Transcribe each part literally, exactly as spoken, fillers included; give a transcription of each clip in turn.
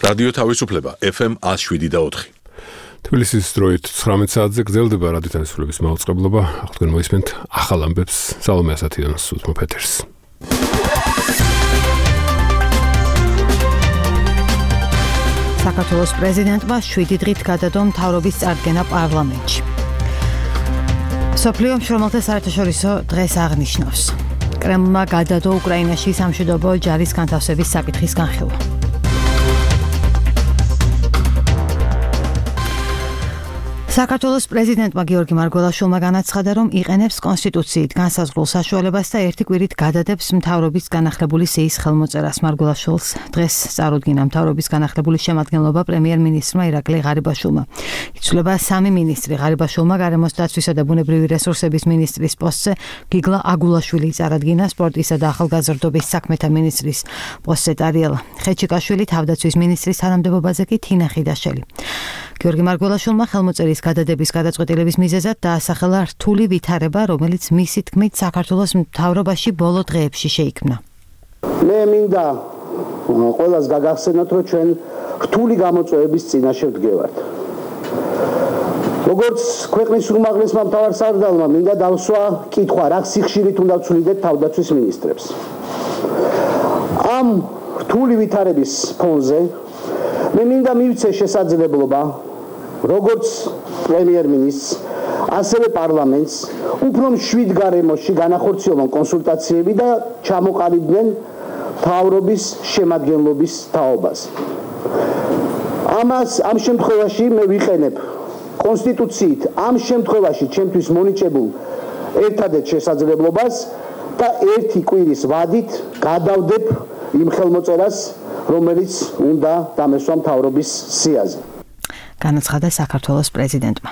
რადიო თავისუფლება ეფ ემ one oh seven და four. თბილისის დროით ცხრამეტ საათზე გრძელდება რადიო თავისუფლების მაუწყებლობა. ახლა მოისმენთ ახალ ამბებს სალომე ასათიანის უთმო პეტერს. საქართველოს პრეზიდენტმა შვიდი დღით გადადო მთავრობის წარდგენა პარლამენტში. მსოფლიო მშრომელთა საერთაშორისო დღეს აღნიშნავს. კრემლმა გადადო უკრაინაში სამშვიდობო ჯარის განთავსების საკითხის განხილვა. საქართველოს პრეზიდენტმა გიორგი მარგველაშვილმა განაცხადა, რომ იყენებს კონსტიტუციით განსაზღვრულ საშუალებას და ერთი კვირით გადადებს მთავრობის განახლებული სიის ხელმოწერას. მარგველაშვილს დღეს წარუდგინა მთავრობის განახლებული შემადგენლობა პრემიერ-მინისტრმა ირაკლი ღარიბაშვილმა. იცვლება სამი მინისტრი. ღარიბაშვილმა გარემოს დაცვისა და ბუნებრივი რესურსების მინისტრის პოსტზე გიგლა აგულაშვილი წარადგინა, სპორტისა და ახალგაზრდობის საქმეთა მინისტრის პოსტზე ტარიელა ხეჩიკაშვილი, თავდაცვის მინისტრის თანამდებობაზე კი თინა ხიდაშელი. გიორგი მარგველაშვილმა ხელმოწერის გადადების გადაწყვეტილების მიზეზად დაასახელა რთული ვითარება, რომელიც მისი თქმით საქართველოს მთავრობაში ბოლო დღეებში შეიქმნა. მე მინდა ყველას გაგახსენოთ, რომ ჩვენ რთული გამოწვევების წინაშე ვდგევართ. როგორც ქვეყნის უმაღლესმა მთავარსარდალმა მინდა დავსვა კითხვა, რა სიხშირით უნდა ვცვლიდეთ თავდაცვის მინისტრებს. ამ რთული ვითარების ფონზე მე მინდა მივცე შესაძლებლობა როგორც პრემიერ-მინისტრს, ასევე პარლამენტს უფრო მშვიდ გარემოში განახორციელონ კონსულტაციები და ჩამოყალიბდნენ მთავრობის შემადგენლობის თაობას. ამას ამ შემთხვევაში მე ვიყენებ კონსტიტუციით ამ შემთხვევაში ჩემთვის მონიჭებულ ერთადერთ შესაძლებლობას და ერთი კვირის ვადით გადავდებ იმ ხელმოწერას, რომელიც უნდა დამესვა მთავრობის სიაზე. განაცხადა საქართველოს პრეზიდენტმა.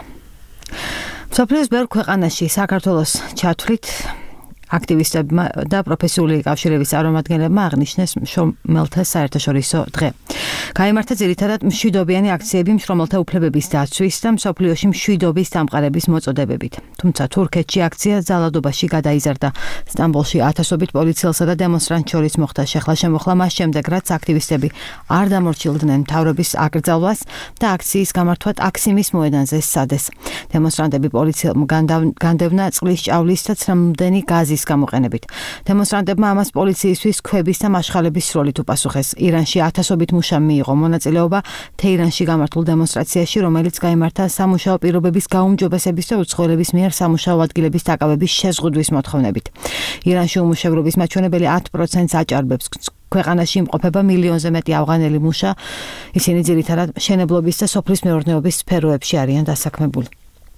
მსოფლიოს ბევრ ქვეყანაში საქართველოს ჩათვლით აქტივისტებმა და პროფესიული კავშირების წარმომადგენლებმა აღნიშნეს მშრომელთა საერთაშორისო დღე. გაიმართა ძირითადად მშვიდობიანი აქციები მშრომელთა უფლებების დაცვის და მსოფლიოში მშვიდობის დამყარების მოწოდებებით. თუმცა თურქეთში აქცია ძალადობაში გადაიზარდა. სტამბოლში ათასობით პოლიციელსა და დემონსტრანტს შორის მოხდა შეხლა-შემოხლა მას შემდეგ, რაც აქტივისტები არ დამორჩილდნენ მთავრობის აკრძალვას და აქციის გამართვა ტაქსიმის მოედანზე სცადეს. დემონსტრანტები პოლიციამ განდევნა წყლის ჭავლის და ცრემლმდენი გაზის გამოყენებით. დემონსტრანტებმა ამას პოლიციისთვის ქვების და მაშხალების სროლით უპასუხეს. ირანში ათასობით მუშა მიიღო მონაწილეობა თეირანში გამართულ დემონსტრაციაში, რომელიც გაიმართა სამუშაო პირობების გაუმჯობესების და უცხოელების მიერ სამუშაო ადგილების დაკავების შეზღუდვის მოთხოვნებით. ირანში უმუშევრობის მაჩვენებელი ათ პროცენტს აჭარბებს. ქვეყანაში იმყოფება მილიონზე მეტი ავღანელი მუშა, ისინი ძირითადად მშენებლობის და სოფლის მეურნეობის სფეროებში არიან დასაქმებული.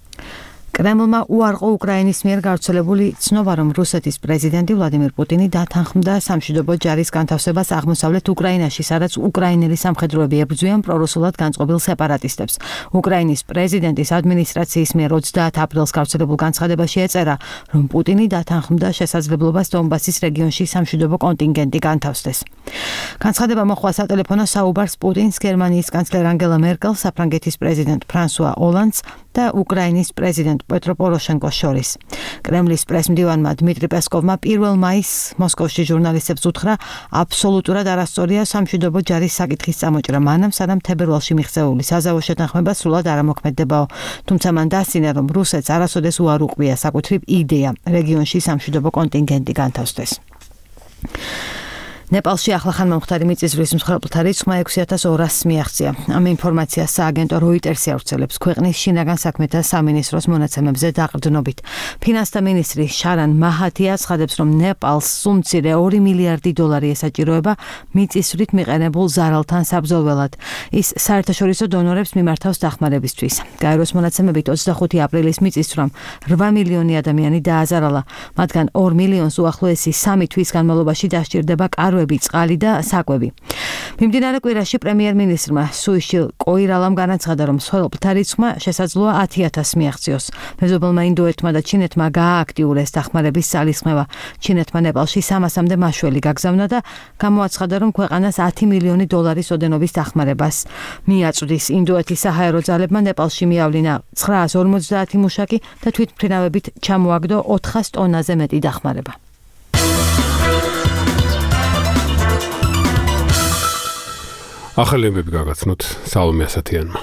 კრემლმა უარყო უკრაინის მიერ გავრცელებული ცნობა, რომ რუსეთის პრეზიდენტი ვლადიმირ პუტინი დათანხმდა სამშვიდობო ჯარის განთავსებას აღმოსავლეთ უკრაინაში, სადაც უკრაინელი სამხედროები ებრძვიან პრორუსულად განწყობილ სეპარატისტებს. უკრაინის პრეზიდენტის ადმინისტრაციის მიერ ოცდაათ აპრილს გავრცელებულ განცხადებაში ეწერა, რომ პუტინი დათანხმდა შესაძლებლობას დონბასის რეგიონში სამშვიდობო კონტინგენტი განთავსდეს. განცხადება მოჰყვა სატელეფონო საუბარს პუტინს, გერმანიის კანცლერ ანგელა მერკელს, საფრანგეთის პრეზიდენტ ფრანსუა ოლანდს და უკრაინის პრეზიდენტ პეტრო პოროშენკოს შორის. კრემლის პრესმდივანმა დმიტრი პესკოვმა პირველ მაისს მოსკოვში ჟურნალისტებს უთხრა, აბსოლუტურად არასწორია სამშვიდობო ჯარის საკითხის წამოჭრა, მანამ სანამ თებერვალში მიღწეული საზავო შეთანხმება სრულად არ ამოქმედდებაო. თუმცა მან დასცინა, რომ რუსეთს არასოდეს უარ უყრია საკუთრივ იდეა რეგიონში სამშვიდობო კონტინგენტი განთავსდეს. ნეპალში ახლახან მომხდარი მიწისძვრის მსხვერპლთა რიცხვმა ექვსი ათას ორასს მიაღწია. ამ ინფორმაციას სააგენტო როიტერსი ავრცელებს ქვეყნის შინაგან საქმეთა სამინისტროს მონაცემებზე დაყრდნობით. ფინანსთა მინისტრი შარან მაჰათია ცხადებს, რომ ნეპალს სულ მცირე ორი მილიარდი დოლარი ესაჭიროება მიწისძვრით მიყენებულ ზარალთან საბრძოლველად. ის საერთაშორისო დონორებს მიმართავს დახმარებისთვის. გაეროს მონაცემებით ოცდახუთი აპრილის მიწისძვრამ რვა მილიონი ადამიანი დააზარალა, მათგან ორ მილიონს უახლოესი სამი თვის განმავლობაში დასჭირდება წყალი და საკვები. მიმდინარე კვირაში პრემიერ-მინისტრმა სუიშილ კოირალამ განაცხადა, რომ მსხვერპლთა რიცხვმა შესაძლოა ათი ათასს მიაღწიოს. მეზობელმა ინდოეთმა და ჩინეთმა გაააქტიურეს დახმარების ძალისხმევა. ჩინეთმა ნეპალში სამასამდე მაშველი გაგზავნა და გამოაცხადა, რომ ქვეყანას ათი მილიონი დოლარის ოდენობის დახმარებას მიაწვდის. ინდოეთის საჰაერო ძალებმა ნეპალში მიავლინა ცხრაას ორმოცდაათი მუშაკი და თვითმფრინავებით ჩამოაგდო ოთხას ტონაზე მეტი დახმარება. ახალი ამბები გაგაცნოთ სალომე ასათიანმა.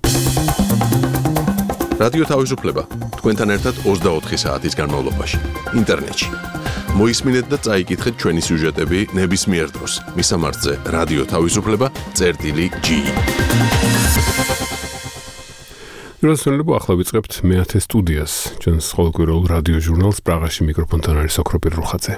რადიო თავისუფლება თქვენთან ერთად ოცდაოთხი საათის განმავლობაში ინტერნეტში. მოისმინეთ და წაიკითხეთ ჩვენი სიუჟეტები ნებისმიერ დროს მისამართზე რადიო თავისუფლება წერტილი ჯი. რუსულები ახლა ვიწყებთ მეათე სტუდიას ჩვენს ყოველკვირეულ რადიო ჟურნალს პრაღაში მიკროფონთან არის ოქროპირ რუხაძე.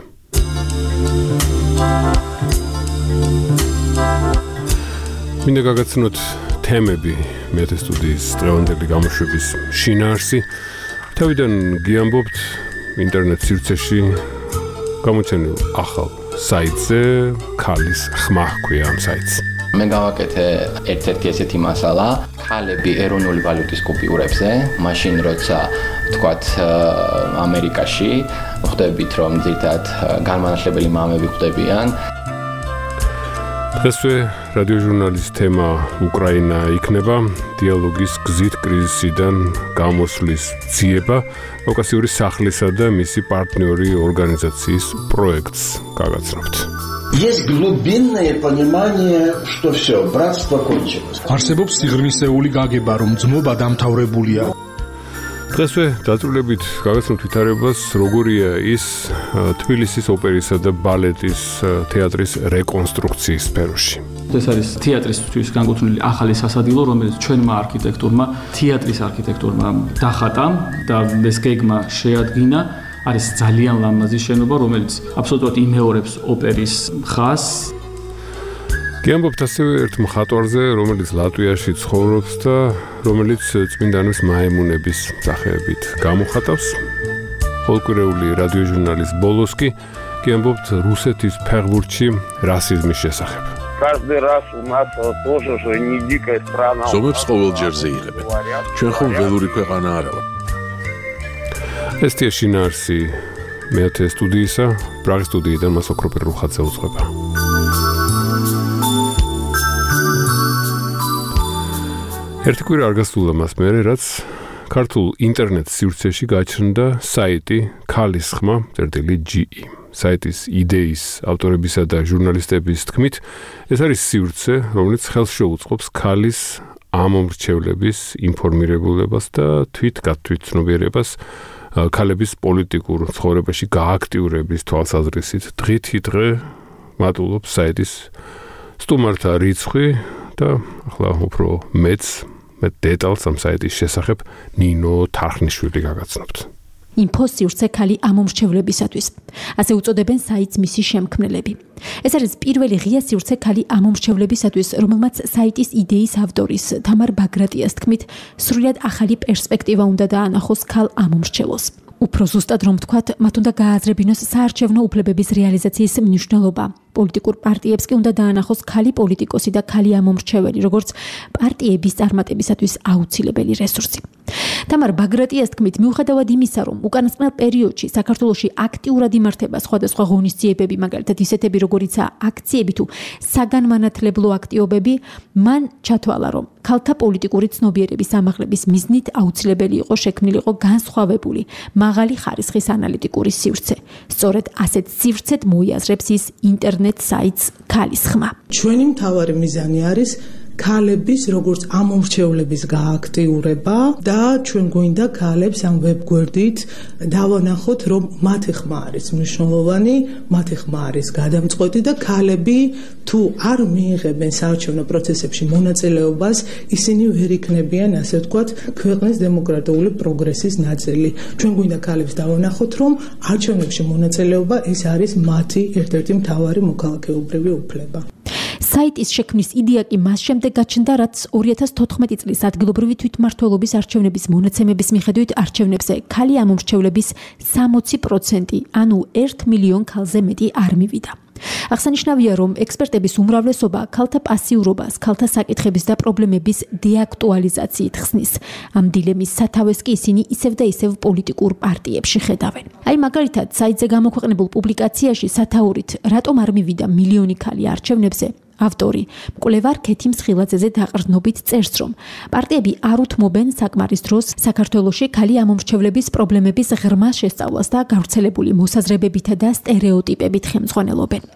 მინდა გაგაცნოთ თემები მეათე სტუდიის დღევანდელი გამოშვების შინაარსი. თავიდან გიამბობთ ინტერნეტ სივრცეში გამოჩენილ ახალ საიტზე ქალის ხმა ჰქვია ამ საიტს. მე გავაკეთე ერთ-ერთი ესეთი მასალა ქალები ეროვნული ვალუტის კუპიურებზე, მაშინ როცა თქვათ ამერიკაში ხვდებით რომ ძირითადად განმანათლებელი მამები ხვდებიან. დღესვე რადიო ჟურნალის თემა უკრაინა იქნება დიალოგის გზით კრიზისიდან გამოსვლის ძიება კავკასიური სახლისა და მისი პარტნიორი ორგანიზაციის პროექტს გაგაცნობთ. Есть глубинное понимание, что все, братство кончилось. არსებობს სიღრმისეული გაგება, რომ ძმობა დამთავრებულია. დღესვე დაწვრილებით გაგაცნობთ ვითარებას, როგორია ის თბილისის ოპერისა და ბალეტის თეატრის რეკონსტრუქციის სფეროში. ეს არის თეატრისთვის განკუთვნილი ახალი სასადილო, რომელიც ჩვენმა არქიტექტორმა, თეატრის არქიტექტორმა დახატა და ეს გეგმა შეადგინა. არის ძალიან ლამაზი შენობა, რომელიც აბსოლუტურად იმეორებს ოპერის ხაზს. გიამბობთ ასევე ერთ მხატვარზე, რომელიც ლატვიაში ცხოვრობს და რომელიც წმინდანების მაემუნების სახეებით გამოხატავს. ყოველკვირეული რადიო ჟურნალის ბოლოს კი გიამბობთ რუსეთის ფეხბურთში რასიზმის შესახებ. Каждый раз у нас тоже же не дикая страна. ზომებს ყოველჯერზე იღებენ. ჩვენ ხომ ველური ქვეყანა არა ვართ. ესთია შინაარსი მეათე სტუდიისა, პრაღის სტუდიიდან მას ოქროპირ რუხაძე უძღვება. ერთი კვირა არ გასულა მას მერე, რაც ქართულ ინტერნეტ სივრცეში გაჩნდა საიტი ქალის ხმა წერტილი ჯი. საიტის იდეის ავტორებისა და ჟურნალისტების თქმით, ეს არის სივრცე, რომელიც ხელს შეუწყობს ქალის ამომრჩევლების ინფორმირებულებას და თვითგათვითცნობიერებას ქალების პოლიტიკურ ცხოვრებაში გააქტიურების თვალსაზრისით დღითი დღე მატულობს საიტის სტუმართა რიცხვი და ახლა უფრო მეც მე დეტალს ამ საიტის შესახებ ნინო თარხნიშვილი გაგაცნობთ. ინფო სივრცე ქალი ამომრჩევლებისათვის. ასე უწოდებენ საიტს მისი შემქმნელები. ეს არის პირველი ღია სივრცე ქალი ამომრჩევლებისათვის, რომელმაც საიტის იდეის ავტორის თამარ ბაგრატიას თქმით, სრულად ახალი პერსპექტივა უნდა დაანახოს ქალ ამომრჩევლს. უფრო ზუსტად რომ ვთქვათ, მათ უნდა გააზრებინოს საარჩევნო უფლებების რეალიზაციის მნიშვნელობა. პოლიტიკურ პარტიებს კი უნდა დაანახოს ქალი პოლიტიკოსი და ქალი ამომრჩეველი, როგორც პარტიების წარმატებისათვის აუცილებელი რესურსი. თამარ ბაგრატიას თქმით, მიუხედავად იმისა, რომ უკანასკნელ პერიოდში საქართველოში აქტიურად იმართება სხვადასხვა ღონისძიებები, მაგალითად ისეთები, როგორიცაა აქციები თუ საგანმანათლებლო აქტივობები, მან ჩათვალა, რომ ქალთა პოლიტიკური ცნობიერების ამაღლების მიზნით აუცილებელი იყო შექმნილიყო განსხვავებული, მაღალი ხარისხის ანალიტიკური სივრცე. სწორედ ასეთ სივრცედ მოიაზრებს ის ინტერნეტ საიტს ქალის ხმა. ჩვენი მთავარი მიზანი არის ქალების როგორც ამომრჩევლების გააქტიურება და ჩვენ გვინდა ქალებს ამ ვებგვერდით დავანახოთ, რომ მათი ხმა არის მნიშვნელოვანი, მათი ხმა არის გადამწყვეტი და ქალები თუ არ მიიღებენ საარჩევნო პროცესებში მონაწილეობას, ისინი ვერ იქნებიან, ასე ვთქვათ, ქვეყნის დემოკრატიული პროგრესის ნაწილი. ჩვენ გვინდა ქალებს დავანახოთ, რომ არჩევნებში მონაწილეობა ეს არის მათი ერთ-ერთი მთავარი მოქალაქეობრივი უფლება. საიტის შექმნის იდეა კი მას შემდეგ გაჩნდა, რაც ორი ათას თოთხმეტი წლის ადგილობრივი თვითმმართველობის არჩევნების მონაცემების მიხედვით არჩევნებზე ქალი ამომრჩევლების სამოცი პროცენტი, ანუ ერთ მილიონ ქალზე მეტი არ მივიდა. აღსანიშნავია, რომ ექსპერტების უმრავლესობა ქალთა პასიურობას, ქალთა საკითხების და პრობლემების დეაქტუალიზაციით ხსნის. ამ დილემის სათავეს კი ისინი ისევ და ისევ პოლიტიკურ პარტიებში ხედავენ. აი მაგალითად, საიტზე გამოქვეყნებულ პუბლიკაციაში სათაურით, რატომ არ მივიდა მილიონი ქალი არჩევნებზე, ავტორი მკვლევარ ქეთი მსხილაძეზე დაყრდნობით წერს, რომ პარტიები არ უთმობენ საკმარის დროს საქართველოში ქალი ამომრჩევლების პრობლემების ღრმა შესწავლას და გავრცელებული მოსაზრებებითა და სტერეოტიპებით ხელმძღვანელობენ.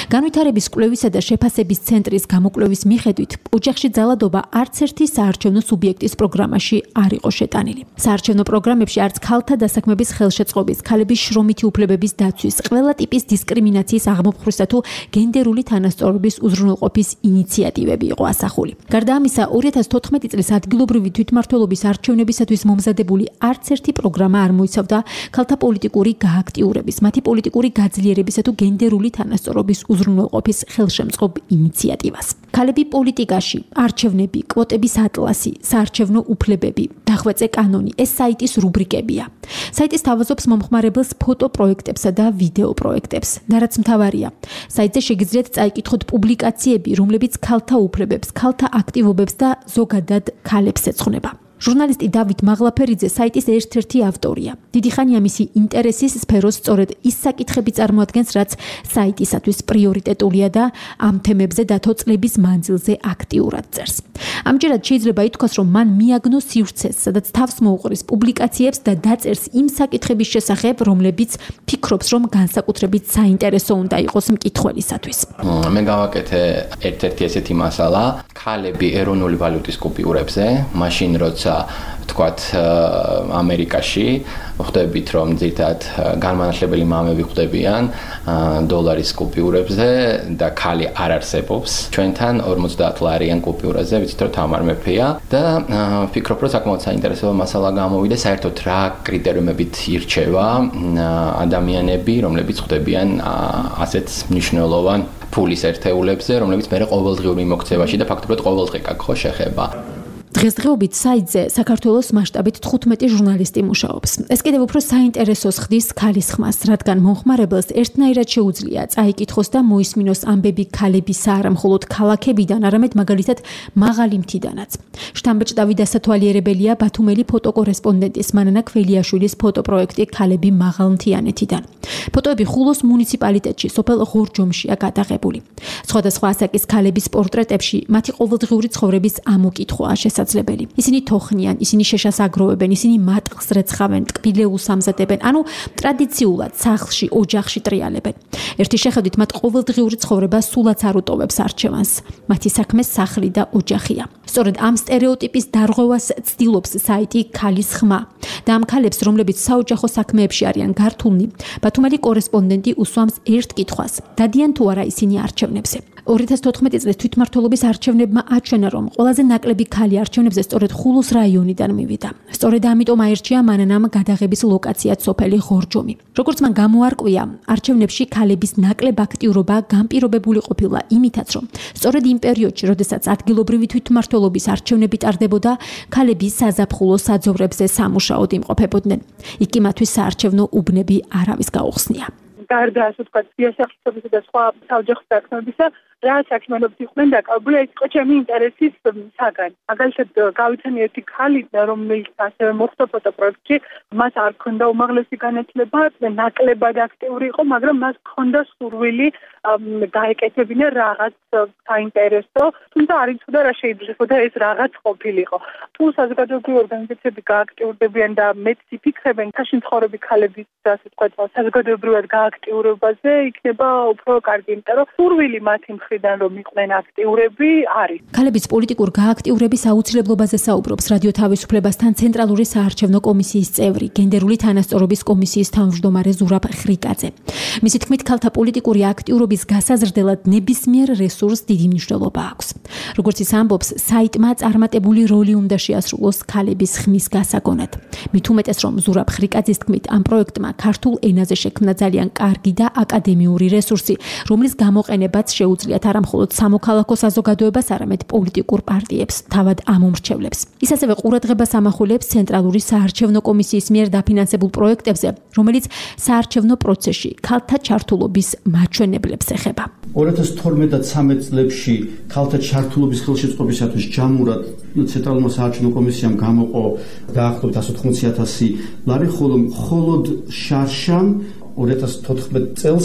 განვითარების კვლევისა და შეფასების ცენტრის გამოკვლევის მიხედვით, ოჯახში ძალადობა არც ერთი საარჩევნო სუბიექტის პროგრამაში არ იყო შეტანილი. საარჩევნო პროგრამებში არც ქალთა დასაქმების ხელშეწყობის, ქალების შრომითი უფლებების დაცვის, ყველა ტიპის დისკრიმინაციის აღმოფხვრისა თუ გენდერული თანასწორობის უზრუნველყოფის ინიციატივები იყო ასახული. გარდა ამისა, ორი ათას თოთხმეტი წლის ადგილობრივი თვითმმართველობის არჩევნებისათვის მომზადებული არც ერთი პროგრამა არ მოიცავდა ქალთა პოლიტიკური გააქტიურების, მათი პოლიტიკური გაძლიერებისა თუ გენდერული თანასწორობის უზრუნველყოფის ხელშემწყობ ინიციატივას. ქალები პოლიტიკაში, არჩევნები, კვოტების ატლასი, საარჩევნო უფლებები, დახვეწე კანონი, ეს საიტის რუბრიკებია. საიტის თავაზობს მომხმარებელს ფოტო პროექტებსა და ვიდეო პროექტებს. და რაც მთავარია, საიტზე შეგიძლიათ წაიკითხოთ პუბლიკაციები, რომლებიც ქალთა უფლებებს, ქალთა აქტივობებს და ზოგადად ქალებს ეძღვნება. ჟურნალისტი დავით მაღლაფერიძე საიტის ერთ-ერთი ავტორია. დიდი ხანია მისი ინტერესის სფეროს სწორედ ის საკითხები წარმოადგენს, რაც საიტისათვის პრიორიტეტულია და ამ თემებზე დათო წლების მანძილზე აქტიურად წერს. ამჯერად შეიძლება ითქვას, რომ მან მიაგნო სივრცეს, სადაც თავს მოუყრის პუბლიკაციებს და დაწერს იმ საკითხების შესახებ, რომლებიც ფიქრობს, რომ განსაკუთრებით საინტერესო უნდა იყოს მკითხველისათვის. მე გავაკეთე ერთ-ერთი ესეთი მასალა, ქალები ეროვნული ვალუტის კუპიურებზე, მაშინ როცა თქვათ ამერიკაში ხვდებით რომ ძირითადად განმანათლებელი მამები ხვდებიან დოლარის კუპიურებზე და ქალი არ არსებობს ჩვენთან ორმოცდაათ ლარიან კუპიურაზე ვიცით რომ თამარ მეფეა და ვფიქრობ რომ საკმაოდ საინტერესო მასალა გამოვიდა საერთოდ რა კრიტერიუმებით ირჩევა ადამიანები რომლებიც ხვდებიან ასეთ მნიშვნელოვან ფულის ერთეულებზე რომლებიც მე ყოველდღიური მოქცევაში და ფაქტობრივად ყოველდღე გაქხო შეხება დღესდღეობით საიტზე საქართველოს მასშტაბით თხუთმეტი ჟურნალისტი მუშაობს. ეს კიდევ უფრო საინტერესოს ხდის ქალის ხმას, რადგან მომხმარებელს ერთნაირად შეუძლია წაიკითხოს და მოისმინოს ამბები ქალებისა არა მხოლოდ ქალაქებიდან, არამედ მაგალითად მაღალი მთიდანაც. შთამბეჭდავი დასათვალიერებელია ბათუმელი ფოტოკორესპონდენტის მანანა ქველიაშვილის ფოტოპროექტი ქალები მაღალმთიანეთიდან. ფოტოები ხულოს მუნიციპალიტეტში, სოფელ ღორჯომშია გადაღებული. სხვადასხვა ასაკის ქალების პორტრეტებში მათი ყოველდღიური ცხოვრების ამოკითხვაა შესაძლებელი. ისინი თოხნიან, ისინი შეშას აგროვებენ, ისინი მატყლს რეცხავენ, ტკბილეულს ამზადებენ, ანუ ტრადიციულად სახლში, ოჯახში ტრიალებენ. ერთი შეხედვით მათ ყოველდღიური ცხოვრება სულაც არ უტოვებს არჩევანს. მათი საქმე სახლი და ოჯახია. სწორედ ამ სტერეოტიპის დარღვევას ცდილობს საიტი ქალის ხმა. და ამ ქალებს, რომლებიც საოჯახო საქმეებში არიან გართულნი, ბათუმელი კორესპონდენტი უსვამს ერთ კითხვას: დადიან თუ არა ისინი არჩევნებზე? ორი ათას თოთხმეტი წლის თვითმმართველობის არჩევნებმა აჩვენა, რომ ყველაზე ნაკლები ქალი არჩევნებზე სწორედ ხულოს რაიონიდან მივიდა. სწორედ ამიტომ აირჩია მანანამ გადაღების ლოკაციად სოფელი ღორჯომი. როგორც მან გამოარკვია, არჩევნებში ქალების ნაკლებ აქტიურობა განპირობებული ყოფილა იმითაც, რომ სწორედ იმ პერიოდში, როდესაც ადგილობრივი თვითმმართველობის არჩევნები ტარდებოდა, ქალები საზაფხულო საძოვრებზე სამუშაოდ იმყოფებოდნენ. იქ კი მათთვის საარჩევნო უბნები არავის გაუხსნია. გარდა ასე ვთქვათ, სიასახლისობისა და სხვა საოჯახო საქმეებისა, რაც საქმიანობით იყვნენ დაკავებული, ეს იყო ჩემი ინტერესის საგანი. მაგალითად, გავიცანი ერთი ქალი, რომელიც ასევე მოხდა ფოტოპროექტში, მას არ ჰქონდა უმაღლესი განათლება, ნაკლებად აქტიური იყო, მაგრამ მას ჰქონდა სურვილი გაეკეთებინა რაღაც საინტერესო, თუმცა არ იცოდა რა შეიძლებოდა ეს რაღაც ყოფილიყო. თუ საზოგადოებრივი ორგანიზაციები გააქტიურდებიან და მეც იფიქრებენ, ქაში მცხოვრები ქალების ასე ვთქვათ, საზოგადოებრივად გააქტიურებაზე, იქნება უფრო კარგი, იმიტომ რომ სურვილი მათი მხრიდან რომ იყვნენ აქტიურები არის. ქალების პოლიტიკურ გააქტიურების აუცილებლობაზე საუბრობს რადიო თავისუფლებასთან ცენტრალური საარჩევნო კომისიის წევრი, გენდერული თანასწორობის კომისიის თავმჯდომარე ზურაბ ხრიკაძე. მისი თქმით, ქალთა პოლიტიკური აქტიურობის გასაზრდელად ნებისმიერ რესურსს დიდი მნიშვნელობა აქვს. როგორც ის ამბობს, საიტმა წარმატებული როლი უნდა შეასრულოს ქალების ხმის გასაგონად. მით უმეტეს, რომ ზურაბ ხრიკაძის თქმით, ამ პროექტმა ქართულ ენაზე შექმნა ძალიან კარგი და აკადემიური რესურსი, რომლის გამოყენებაც შეუძლიათ არა მხოლოდ სამოქალაქო საზოგადოებას, არამედ პოლიტიკურ პარტიებს, თავად ამომრჩევლებს. ის ასევე ყურადღებას ამახვილებს ცენტრალური საარჩევნო კომისიის მიერ დაფინანსებულ პროექტებზე, რომელიც საარჩევნო პროცესში ქალთა ჩართულობის მაჩვენებლებს ეხება. ორი ათას თორმეტ და ცამეტ წლებში ქალთა ჩართულობის ხელშეწყობისათვის ჯამურად ცენტრალურმა საარჩევნო კომისიამ გამოყო დაახლოებით εκατი ოცდაოთხი ათასი ლარი, ხოლო მხოლოდ შარშამ ორი ათას თოთხმეტ წელს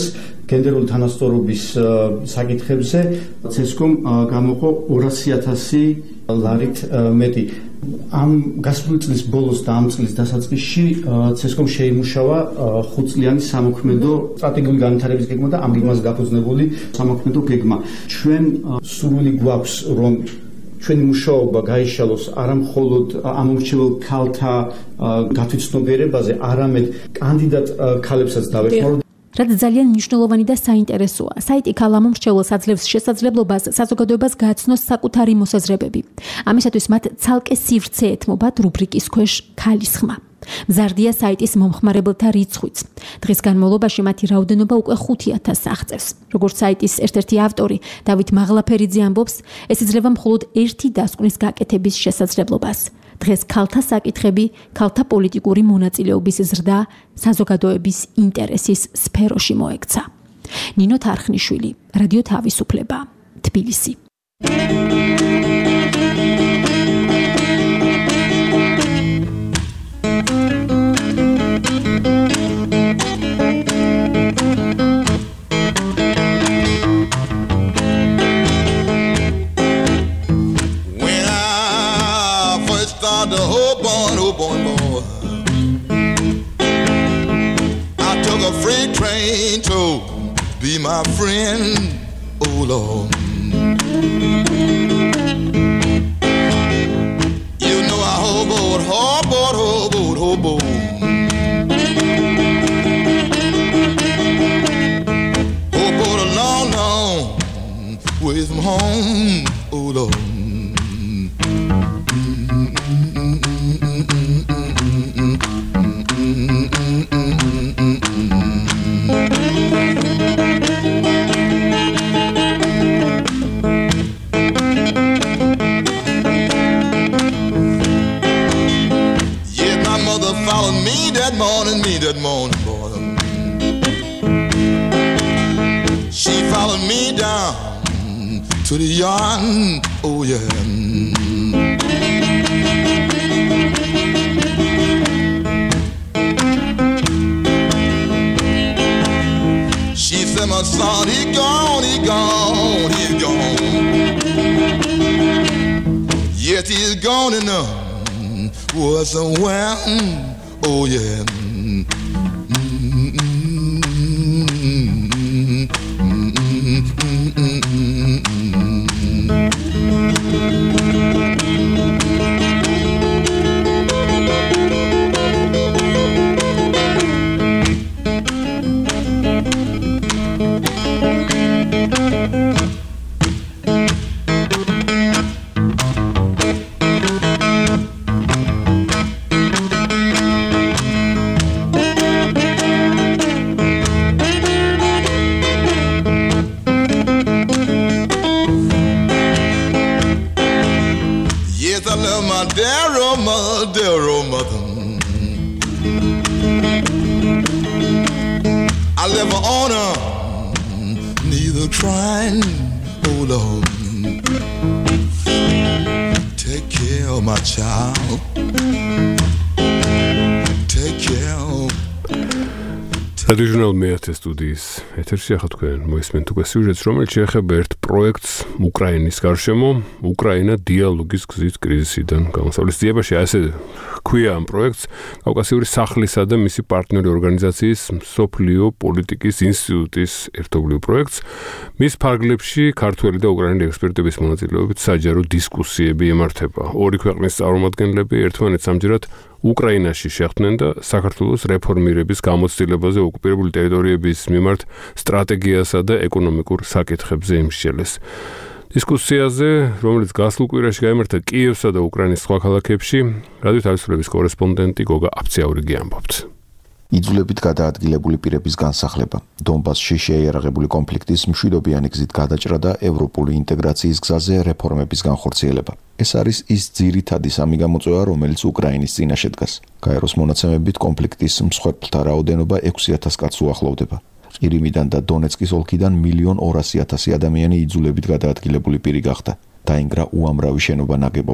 გენდერული თანასწორობის საკითხებზე ცესკომ გამოყო ორასი ათასი ლარით მეტი. ამ გასული წლის ბოლოს და ამ წლის დასაწყისში ცესკომ შეიმუშავა ხუთწლიანი სამოქმედო სტრატეგიული განვითარების გეგმა და ამ გეგმაზე დაფუძნებული სამოქმედო გეგმა. ჩვენ სურვილი გვაქვს, რომ ჩვენი მუშაობა გაიშალოს არა მხოლოდ ამომრჩეველ ქალთა გათვითცნობიერებაზე, არამედ კანდიდატ ქალებსაც დავეხმაროთ. რაც ძალიან მნიშვნელოვანი და საინტერესოა. საიტი ქალ ამომრჩეველს აძლევს შესაძლებლობას საზოგადოებას გააცნოს საკუთარი მოსაზრებები. ამისათვის მათ ცალკე სივრცე ეთმობათ რუბრიკის ქვეშ ქალის ხმა. მზარდია საიტის მომხმარებელთა რიცხვიც. დღის განმავლობაში მათი რაოდენობა უკვე ხუთ ათასს აღწევს. როგორც საიტის ერთ-ერთი ავტორი დავით მაღლაფერიძე ამბობს, ეს იძლევა მხოლოდ ერთი დასკვნის გაკეთების შესაძლებლობას. დღეს ქალთა საკითხები, ქალთა პოლიტიკური მონაწილეობის ზრდა საზოგადოების ინტერესის სფეროში მოექცა. ნინო თარხნიშვილი, რადიო თავისუფლება, თბილისი. The whole born, oh born boy. I took a freight train to be my friend, oh Lord. You know I hoboed, hoboed, hoboed, hoboed. Hoboed a long, long way from home, oh Lord. Morning, me that morning, boy. She followed me down to the yard, oh yeah. She said, my son, he gone, he gone, he's gone. Yes, he's gone enough. Was somewhere. Oh yeah. რადიოჟურნალ მეათე სტუდიის ეთერში ახლა თქვენ მოისმენთ უკვე სიუჟეტს, რომელიც შეეხება ერთ პროექტს უკრაინის გარშემო, უკრაინა დიალოგის გზით კრიზისიდან გამოსავლის ძიებაში. ასე ქვია ამ პროექტს კავკასიური სახლისა და მისი პარტნიორი ორგანიზაციის მსოფლიო პოლიტიკის ინსტიტუტის ერთობლივ პროექტს. მის ფარგლებში ქართველი და უკრაინელი ექსპერტების მონაწილეობით საჯარო დისკუსიები იმართება. ორი ქვეყნის წარმომადგენლები ერთმანეთს ამჯერად უკრაინაში შეხვდნენ და საქართველოს რეფორმირების გამოცდილებაზე, ოკუპირებული ტერიტორიების მიმართ სტრატეგიასა და ეკონომიკურ საკითხებზე იმსჯელეს. დისკუსიაზე, რომელიც გასულ კვირაში გაიმართა კიევსა და უკრაინის სხვა ქალაქებში, რადიო თავისუფლების კორესპონდენტი გოგა აფციაურიგი ამბობთ. იძულებით გადაადგილებული პირების განსახლება, დონბასში შეიარაღებული კონფლიქტის მშვიდობიანი გზით გადაჭრა და ევროპული ინტეგრაციის გზაზე რეფორმების განხორციელება. ეს არის ის ძირითადი სამი გამოწვევა, რომელიც უკრაინის წინაშე დგას. გაეროს მონაცემებით კონფლიქტის მსხვერპლთა რაოდენობა ექვსი ათას კაცს უახლოვდება. ყირიმიდან და დონეცკის ოლქიდან მილიონ ორასი ათასი ადამიანი იძულებით გადაადგილებული პირი გახდა. დაინგრა უამრავი შენობა ნაგებობა.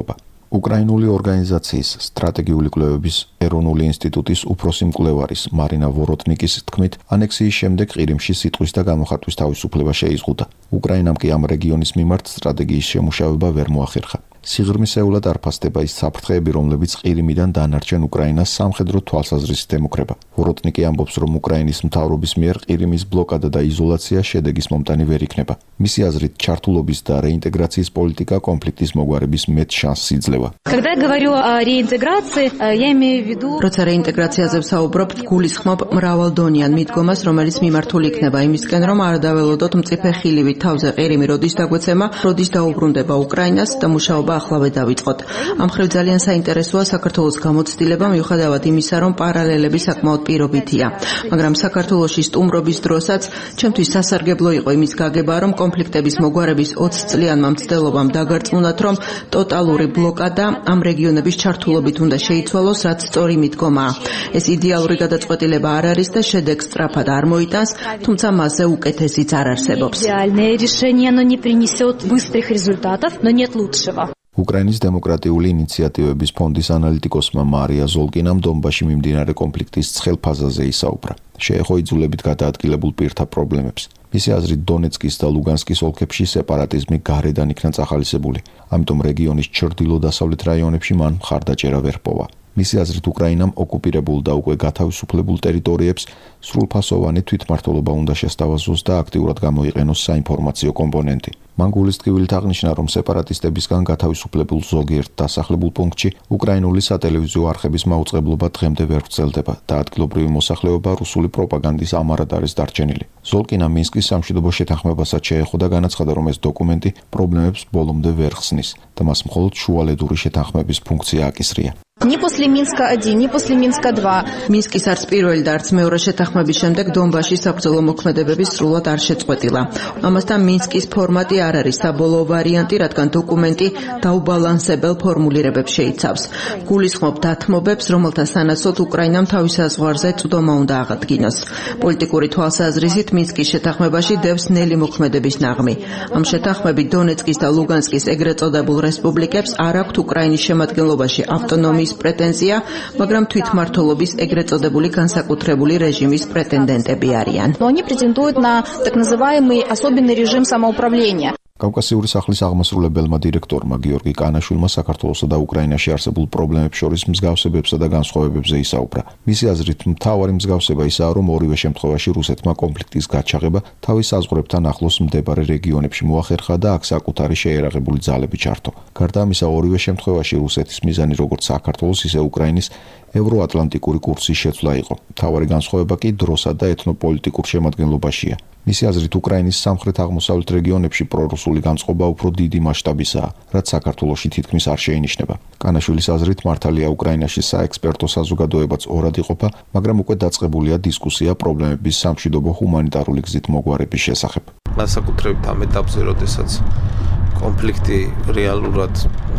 უკრაინული ორგანიზაციის სტრატეგიული კვლევების ეროვნული ინსტიტუტის უფროსი მკვლევარის მარინა ვოროტნიკის თქმით, ანექსიის შემდეგ ყირიმში სიტყვის და გამოხატვის თავისუფლება შეიზღუდა. უკრაინამ კი ამ რეგიონის მიმართ სტრატეგიის შემუშავება ვერ მოახერხა. სიღრმისეულად არ ფასდება ის საფრთხეები, რომლებიც ყირიმიდან დანარჩენ უკრაინას სამხედრო თვალსაზრისით ემუქრება. ვოროტნიკი ამბობს, რომ უკრაინის მთავრობის მიერ ყირიმის ბლოკადა და იზოლაცია შედეგის მომტანი ვერ იქნება. მისი აზრით, ჩართულობის და რეინტეგრაციის პოლიტიკა კონფლიქტის მოგვარების მეტ შანსს იძლევა. Когда я говорю о реинтеграции, я имею в виду როცა რეინტეგრაციაზე ვსაუბრობ, გულისხმობ მრავალდონიან მიდგომას, რომელიც მიმართული იქნება იმისკენ, რომ არ დაველოდოთ მწიფე ხილივით თავზე ყირიმი როდის დაგვეცემა, როდის დაუბრუნდება უკრაინას და მუშაობა ახლავე დავიწყოთ. ამ მხრივ ძალიან საინტერესოა საქართველოს გამოცდილება, მიუხედავად იმისა, რომ პარალელები საკმაოდ პირობითია. მაგრამ საქართველოში სტუმრობის დროსაც ჩემთვის სასარგებლო იყო იმის გაგება, რომ კონფლიქტების მოგვარების ოცი წლიანმა მცდელობამ დაგარწმუნათ, რომ ტოტალური ბლოკადა ამ რეგიონების ჩართულობით უნდა შეიცვალოს, რაც სწორი მიდგომაა. ეს იდეალური გადაწყვეტილება არ არის და შედეგს სწრაფად არ მოიტანს, თუმცა მასზე უკეთესიც არ არსებობს. идеальное решение, оно не принесет быстрых результатов, но нет лучшего. უკრაინის დემოკრატიული ინიციატივების ფონდის ანალიტიკოსმა მარია ზოლკინამ დონბასში მიმდინარე კონფლიქტის ცხელ ფაზაზე ისაუბრა. შეეხო იძულებით გადაადგილებულ პირთა პრობლემებს. მისი აზრით, დონეცკის და ლუგანსკის ოლქებში სეპარატიზმი გარედან იქნა წახალისებული, ამიტომ რეგიონის ჩრდილო-დასავლეთ რაიონებში მან მხარდაჭერა ვერ პოვა. მისი აზრით, უკრაინამ ოკუპირებულ და უკვე გათავისუფლებულ ტერიტორიებს სრულფასოვანი თვითმმართველობა უნდა შესთავაზოს და აქტიურად გამოიყენოს საინფორმაციო კომპონენტი. მან გულისწყვილით აღნიშნა, რომ სეპარატისტებისგან გათავისუფლებულ ზოგიერთ დასახლებულ პუნქტში უკრაინული სატელევიზიო არხების მაუწყებლობა დღემდე ვერ ვრცელდება და ადგილობრივი მოსახლეობა რუსული პროპაგანდის ამარად არის დარჩენილი. ზოლკინა მინსკის სამშვიდობო შეთანხმებასაც შეეხო და განაცხადა, რომ ეს დოკუმენტი პრობლემებს ბოლომდე ვერ ხსნის და მას მხოლოდ შუალედური შეთანხმების ფუნქცია აკისრია. Ни после Минска один, ни после Минска два. მინსკის არც პირველი და არც მეორე შეთანხმების შემდეგ დონბასში საბრძოლო მოქმედებები სრულად არ შეწყვეტილა. ამასთან მინსკის ფორმატი არ არის საბოლოო ვარიანტი, რადგან დოკუმენტი დაუბალანსებელ ფორმულირებებს შეიცავს. გულისხმობ დათმობებს, რომელთა სანაცვლოდ უკრაინამ თავის საზღვარზე წვდომა უნდა აღადგინოს. პოლიტიკური თვალსაზრისით მინსკის შეთანხმებაში დევს ნელი მოქმედების ნაღმი. ამ შეთანხმებით დონეცკის და ლუგანსკის ეგრეთ წოდებულ რესპუბლიკებს არ აქვთ უკრაინის შემადგენლობაში ავტონომიის პრეტენზია, მაგრამ თვითმმართველობის ეგრეთ წოდებული განსაკუთრებული რეჟიმის პრეტენდენტები არიან. Но они претендуют на так называемый особенный режим самоуправления. კავკასიური სახლის აღმასრულებელმა დირექტორმა გიორგი კანაშვილმა საქართველოსა და უკრაინაში არსებულ პრობლემებს შორის მსგავსებებსა და განსხვავებებზე ისაუბრა. მისი აზრით, მთავარი მსგავსება ისაა, რომ ორივე შემთხვევაში რუსეთმა კონფლიქტის გაჩაღება თავის საზღვრებთან ახლოს მდებარე რეგიონებში მოახერხა და აქ საკუთარი შეერაღებული ძალები ჩართო. გარდა ამისა, ორივე შემთხვევაში რუსეთის მიზანი როგორც საქართველოს, ისე უკრაინის ევროატლანტიკური კურსის შეცვლა იყო. მთავარი განსხვავება კი დროსა და ეთნოპოლიტიკურ შემადგენლობაშია. მისი აზრით, უკრაინის სამხრეთ-აღმოსავლეთ რეგიონებში პრორუსული განწყობა უფრო დიდი მასშტაბისაა, რაც საქართველოში თითქმის არ შეინიშნება. კანაშვილის აზრით, მართალია უკრაინაში საექსპერტო საზოგადოებაც ორად იყოფა, მაგრამ უკვე დაწყებულია დისკუსია პრობლემების სამშვიდობო ჰუმანიტარული გზით მოგვარების შესახებ. განსაკუთრებით ამ ეტაპზე, როდესაც კონფლიქტი რეალურად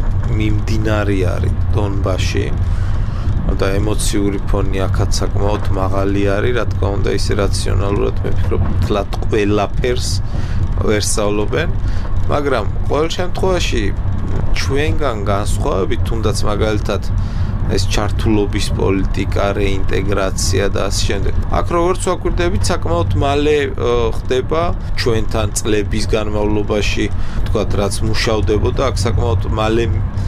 მიმდინარე არის დონბასში და ემოციური ფონი აქაც საკმაოდ მაღალი არის, რა თქმა უნდა, ისე რაციონალურად მე ვფიქრობ, თლათ ყველაფერს ვერ სწავლობენ, მაგრამ ყოველ შემთხვევაში ჩვენგან განსხვავებით, თუნდაც მაგალითად ეს ჩართულობის პოლიტიკა, რეინტეგრაცია და ასე შემდეგ. აქ როგორც ვაკვირდებით, საკმაოდ მალე ხდება ჩვენთან წლების განმავლობაში, თქვათ, რაც მუშავდებოდა, აქ საკმაოდ მალე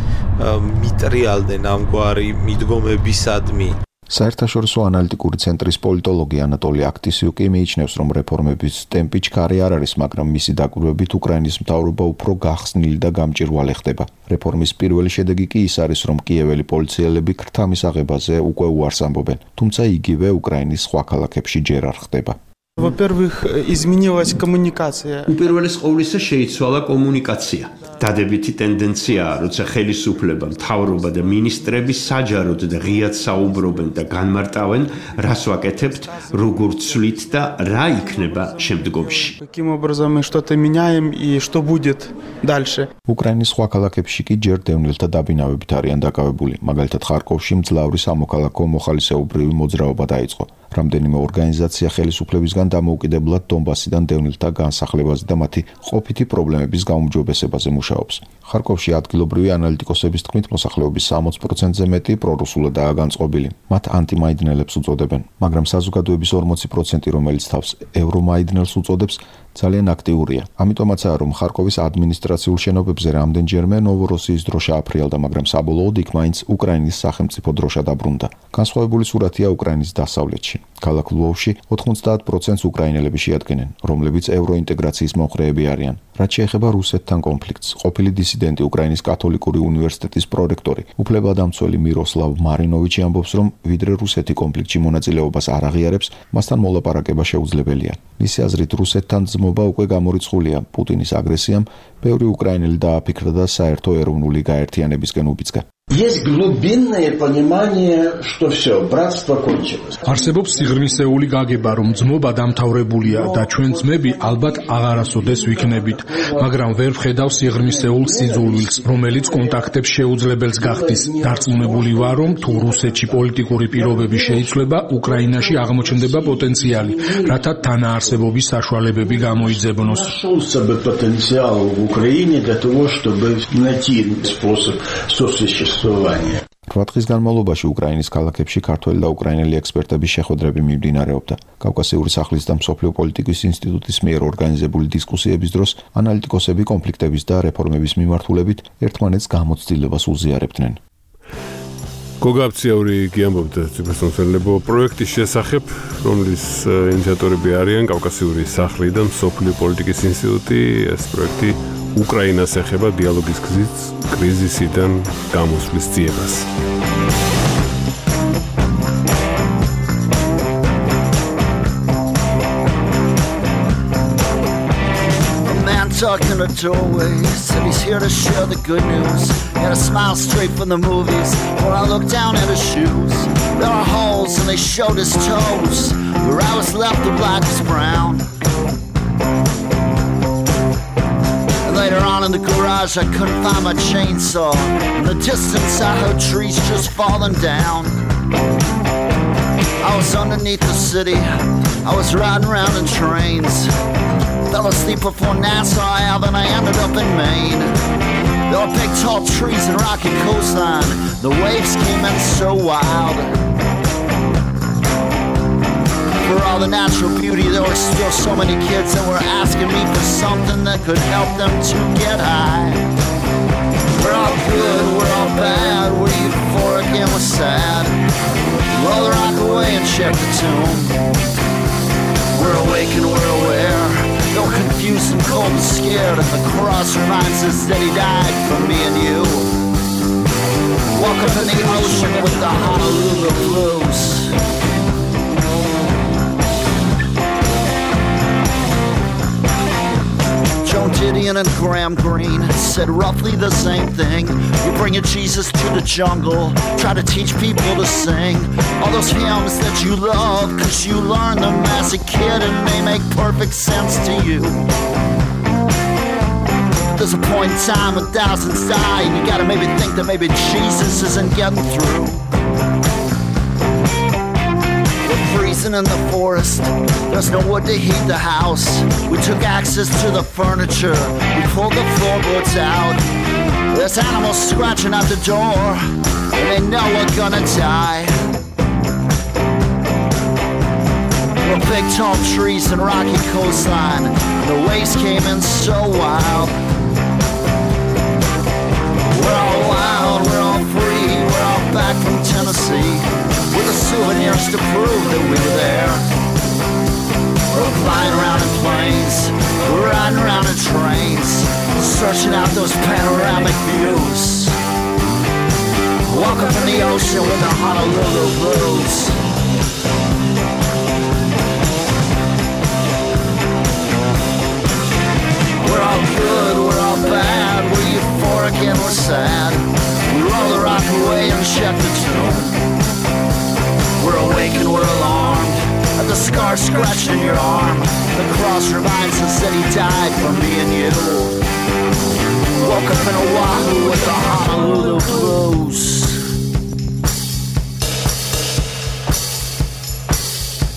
მიტრიალდნენ ამგვარი მიდგომებისადმი. საერთაშორისო ანალიტიკური ცენტრის პოლიტოლოგი ანატოლი აქტისიუკი მიიჩნევს, რომ რეფორმების ტემპი ჩქარი არ არის, მაგრამ მისი დაკვირვებით უკრაინის მთავრობა უფრო გახსნილი და გამჭვირვალე ხდება. რეფორმის პირველი შედეგი კი ის არის, რომ კიეველი პოლიციელები ქრთამის აღებაზე უკვე უარს ამბობენ, თუმცა იგივე უკრაინის სხვა ქალაქებში ჯერ არ ხდება. Во-первых, изменилась коммуникация. უპირველეს ყოვლისა შეიცვალა კომუნიკაცია. დადებითი ტენდენციაა, როცა ხელისუფლება, მთავრობა და მინისტრები საჯაროდ და ღიად საუბრობენ და განმარტავენ, რას ვაკეთებთ, როგორ ცვლით და რა იქნება შემდგომში. Каким образом мы что-то меняем и что будет дальше. უკრაინის სხვა ქალაქებში კი ჯერ დევნილთა დაბინავებით არიან დაკავებული. მაგალითად, ხარკოვში მძლავრი სამოქალაქო მოხალისეობრივი მოძრაობა დაიწყო. რამდენიმე ორგანიზაცია ხელისუფლებისგან დამოუკიდებლად დონბასიდან დევნილთა განსახლებაზე და მათი ყოფითი პრობლემების გაუმჯობესებაზე მუშაობს. ხარკოვში ადგილობრივი ანალიტიკოსების თქმით, მოსახლეობის სამოცი პროცენტზე მეტი პრორუსულადაა განწყობილი. მათ ანტიმაიდნელებს უწოდებენ, მაგრამ საზოგადოების ორმოცი პროცენტი, რომელიც თავს ევრომაიდნელს უწოდებს, ძალიან აქტიურია. ამიტომაცაა, რომ ხარკოვის ადმინისტრაციულ შენობებზე რამდენჯერმე ნოვოროსიის დროშა აფრიალდა, მაგრამ საბოლოოდ იქ მაინც უკრაინის სახელმწიფო დროშა დაბრუნდა. განსხვავებული სურათია უკრაინის დასავლეთში. ქალაქ ლვოვში ოთხმოცდაათ პროცენტს უკრაინელები შეადგენენ, რომლებიც ევროინტეგრაციის მომხრეები არიან. რაც შეეხება რუსეთთან კონფლიქტს, ყოფილი დისიდენტი უკრაინის კათოლიკური უნივერსიტეტის პრორექტორი, უფლებადამცველი მიროსლავ მარინოვიჩი ამბობს, რომ ვიდრე რუსეთი კონფლიქტში მონაწილეობას არ აღიარებს, მასთან მოლაპარაკება შეუძლებელია. მისი აზრით, რუსეთთან ძმობა უკვე გამორიცხულია. პუტინის აგრესიამ ბევრი უკრაინელი დააფიქრა და საერთო ეროვნული გაერთიანებისკენ უბიძგა. Есть глубинное понимание, что все, братство кончилось. არსებობს სიღრმისეული გაგება, რომ ძმობა დამთავრებულია და ჩვენ ძმები ალბათ აღარასოდეს ვიქნებით, მაგრამ ვერ ვხედავ სიღრმისეულ სიძულვილს, რომელიც კონტაქტებს შეუძლებელს გახდის. დარწმუნებული ვარ, რომ თუ რუსეთში პოლიტიკური პირობები შეიცვლება, უკრაინაში აღმოჩნდება პოტენციალი, რათა თანაარსებობის საშუალებები გამოიძებნოს. Нашелся бы потенциал в Украине для того, чтобы найти способ сосуществования. რვა დღის განმავლობაში უკრაინის ქალაქებში ქართველი და უკრაინელი ექსპერტების შეხვედრები მიმდინარეობდა. კავკასიური სახლის და მსოფლიო პოლიტიკის ინსტიტუტის მიერ ორგანიზებული დისკუსიების დროს ანალიტიკოსები კონფლიქტების და რეფორმების მიმართულებით ერთმანეთს გამოცდილებას უზიარებდნენ. გოგაბციაური გიამბობდა ციფროსომხელებო პროექტის შესახებ, რომლის ინიციატორები არიან კავკასიური სახლი და მსოფლიო პოლიტიკის ინსტიტუტი. ეს პროექტი უკრაინას ეხება დიალოგის გზით კრიზისიდან გამოსვლის ძიებას. Talking in the doorway, said he's here to share the good news. He had a smile straight from the movies. When I looked down at his shoes, there were holes and they showed his toes. Where I was left, the black was brown. And later on in the garage, I couldn't find my chainsaw. In the distance, I heard trees just falling down. I was underneath the city. I was riding around in trains. Fell asleep before Nassau Ave and I ended up in Maine. There were big tall trees and rocky coastline. The waves came in so wild. For all the natural beauty, there were still so many kids that were asking me for something that could help them to get high. We're all good, we're all bad, we're euphoric and we're sad. Roll the rock away and check the tune. We're awake and we're aware. Though confused and cold and scared, and the cross reminds us that he died for me and you. Walk up in the ocean with the Honolulu blues. Joan Didion and Graham Greene said roughly the same thing. You bring your Jesus to the jungle, try to teach people to sing all those hymns that you love, cause you learned them as a kid and they make perfect sense to you. There's a point in time when thousands die and you gotta maybe think that maybe Jesus isn't getting through. Freezing in the forest, there's no wood to heat the house. We took access to the furniture, we pulled the floorboards out. There's animals scratching at the door, and they know we're gonna die. There were big tall trees and rocky coastline, the waves came in so wild. We're all wild, we're all free, we're all back from Tennessee, with the souvenirs to prove that we were there. We're flying around in planes, we're riding around in trains, searching out those panoramic views. Walk up in the ocean with the Honolulu blues. We're all good, we're all bad, we're euphoric and we're sad. We roll the rock away and check the tune. We're awake and we're alarmed at the scar scratched in your arm. The cross reminds us that he died for me and you. Woke up in Oahu with the Honolulu blues.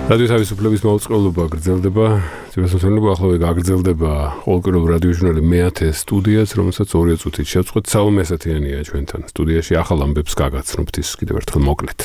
რადიო თავისუფლების მაუწყებლობა გრძელდება, ძირითადად ახლავე გაგრძელდება ყოველკვირეულ რადიო ჟურნალი მეათე სტუდიაც, რომელსაც ორი წუთით შევწყვეტ. საუბრობთ ესეთიანია ჩვენთან სტუდიაში ახალ ამბებს გაგაცნობთ ის კიდევ ერთხელ მოკლედ.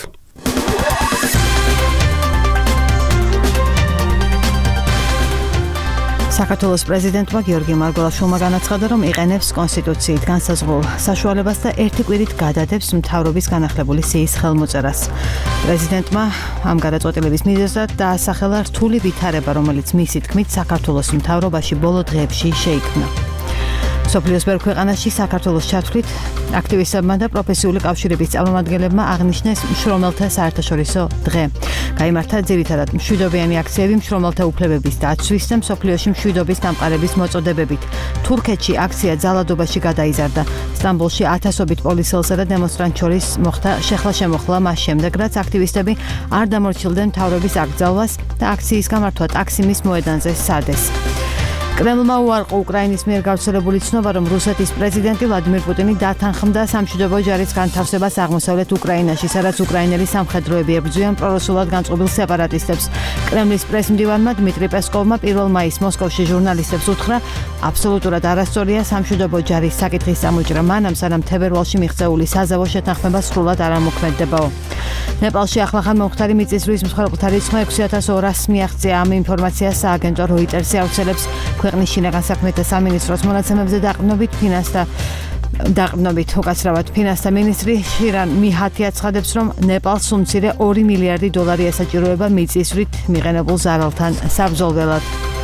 საქართველოს პრეზიდენტმა გიორგი მარგველაშვილმა განაცხადა, რომ იყენებს კონსტიტუციით განსაზღვრულ საშუალებას და ერთი კვირით გადადებს მთავრობის განახლებული სიის ხელმოწერას. პრეზიდენტმა ამ გადაწყვეტილების მიზეზად დაასახელა რთული ვითარება, რომელიც მისი თქმით საქართველოს მთავრობაში ბოლო დღეებში შეიქმნა. სოფლიოს ბევრ ქვეყანაში საქართველოს ჩათვლით აქტივისტებმა და პროფესიული კავშირების წარმომადგენლებმა აღნიშნეს მშრომელთა საერთაშორისო დღე. გაიმართა ძირითადად მშვიდობიანი აქციები მშრომელთა უფლებების დაცვის და მსოფლიოში მშვიდობის დამყარების მოწოდებებით. თურქეთში აქცია ძალადობაში გადაიზარდა. სტამბოლში ათასობით პოლიციელსა და დემონსტრანტ შორის მოხდა შეხლა-შემოხლა მას შემდეგ, რაც აქტივისტები არ დამორჩილდნენ მთავრობის აკრძალვას და აქციის გამართვა ტაქსიმის მოედანზე სცადეს. კრემლმა უარყო უკრაინის მიერ გავრცელებული ცნობა, რომ რუსეთის პრეზიდენტი ვლადიმერ პუტინი დათანხმდა სამშვიდობო ჯარის განთავსებას აღმოსავლეთ უკრაინაში, სადაც უკრაინელი სამხედროები ებრძვიან პრორუსულად განწყობილ სეპარატისტებს. კრემლის პრესმდივანმა დმიტრი პესკოვმა პირველ მაისს მოსკოვში ჟურნალისტებს უთხრა, აბსოლუტურად არასწორია სამშვიდობო ჯარის საკითხის წამოჭრა მანამ, სანამ თებერვალში მიღწეული საზავო შეთანხმება სრულად არ ამოქმედდებაო. ნეპალში ახლახან მომხდარი მიწისძვრის მსხვერპლთა რიცხვი ექვსი ათას ორას მიაღწია. ამ ინფორმაციას სააგენტო როიტერსი ავრცელებს. ქვეყნის შინაგან საქმეთა სამინისტროს მონაცემებზე დაყრდნობით ფინანსთა დაყრდნობით უკაცრავად ფინანსთა მინისტრი შირან მიჰათი აცხადებს, რომ ნეპალს უმცირე ორი მილიარდი დოლარი ესაჭიროება მიწისძვრით მიღებულ ზარალთან საბრძოლველად.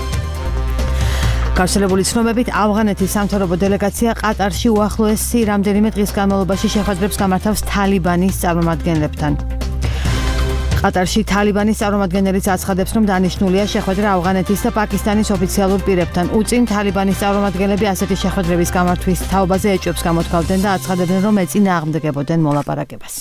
გავრცელებული ცნობებით ავღანეთის სამთავრობო დელეგაცია ყატარში უახლოესი რამდენიმე დღის განმავლობაში შეხვედრებს გამართავს თალიბანის წარმომადგენლებთან. ყატარში თალიბანის წარმომადგენელიც აცხადებს, რომ დანიშნულია შეხვედრა ავღანეთის და პაკისტანის ოფიციალურ პირებთან. უწინ თალიბანის წარმომადგენლები ასეთი შეხვედრების გამართვის თაობაზე ეჭვებს გამოთქვამდნენ და აცხადებდნენ, რომ ეწინააღმდეგებოდნენ მოლაპარაკებას.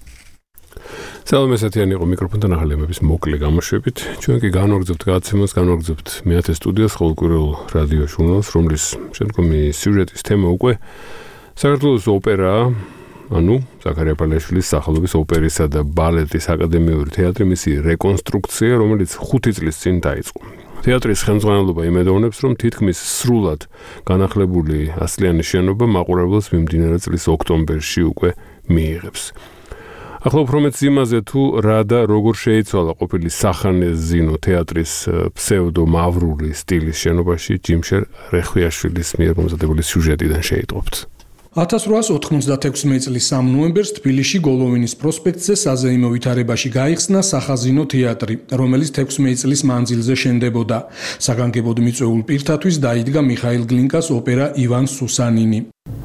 სალამ ესეთიანი იყო მიკროფონთან ახალი ამბების მოკლე გამოშვებით. ჩვენ კი განვაგრძობთ გადაცემას, განვაგრძობთ მეათე სტუდიას ყოველკვირეულ რადიო ჟურნალს, რომლის შემდგომი სიუჟეტის თემა უკვე საქართველოს ოპერაა. ანუ ზაქარია პალიაშვილის სახელობის ოპერისა და ბალეტის აკადემიური თეატრი, მისი რეკონსტრუქცია, რომელიც ხუთი წლის წინ დაიწყო. თეატრის ხელმძღვანელობა იმედოვნებს, რომ თითქმის სრულად განახლებული ასლიანი შენობა მაყურებელს მიმდინარე წლის ოქტომბერში უკვე მიიღებს. ახლა უფრო მეტ იმაზე, თუ რა და როგორ შეიცვალა ყოფილი სახანეზინო თეატრის ფსევდომავრული სტილის შენობაში, ჯიმშერ რეხვიაშვილის მიერ მომზადებული სიუჟეტიდან შეიტყობთ. ათას რვაას ოთხმოცდაექვსმეტ წლის სამი ნოემბერს თბილისში გოლოვინის პროსპექტზე საზეიმო ვითარებაში გაიხსნა სახაზინო თეატრი, რომელიც ექვსმეტ წლის მანძილზე შენდებოდა. საგანგებოდ მიწვეულ პირთათვის დაიდგა მიხაილ გლინკას ოპერა ივან სუსანინი.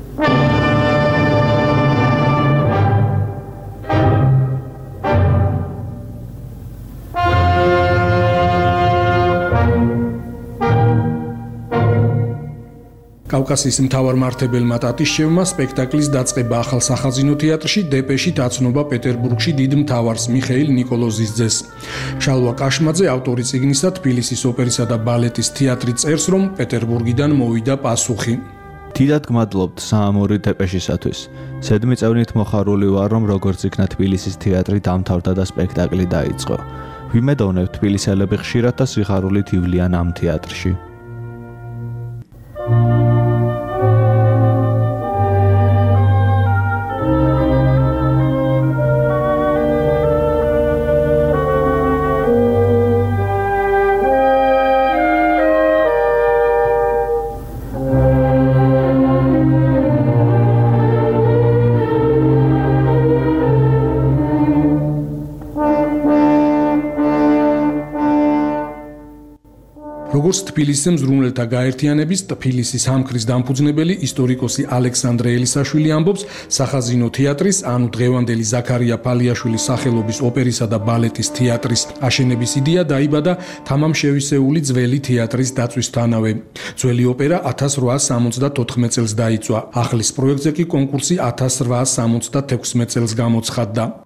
კავკასიის მთავარ მართებელმა ტატიშჩევმა სპექტაკლის დაწყება ახალ სახაზინო თეატრში დეპეში დაცნობა პეტერბურგში დიდ მთავარს მიხეილ ნიკოლოზის ძეს. შალვა კაშმაძე ავტორი წიგნისა თბილისის ოპერისა და ბალეტის თეატრი წერს, რომ პეტერბურგიდან მოვიდა პასუხი. დიდად გმადლობთ საამური დეპეშისათვის. ზედმი წევნით მოხარული ვარ, რომ როგორც იქნა თბილისის თეატრი დამთავრდა და სპექტაკლი დაიწყო. ვიმედოვნებ თბილისელები ხშირად და სიხარულით ივლიან ამ თეატრში. როგორც თბილისზე მზრუნველთა გაერთიანების თბილისის სამხრის დამფუძნებელი ისტორიკოსი ალექსანდრე ელისაშვილი ამბობს, სახაზინო თეატრის, ანუ დღევანდელი ზაქარია პალიაშვილის სახელობის ოპერისა და ბალეტის თეატრის აშენების იდეა დაიბადა თამამშევისეული ძველი თეატრის დაწვისთანავე. ძველი ოპერა ათას რვაას სამოცდათოთხმეტ წელს დაიწვა. ახლის პროექტზე კი კონკურსი ათას რვაას სამოცდათექვსმეტ წელს გამოცხადდა.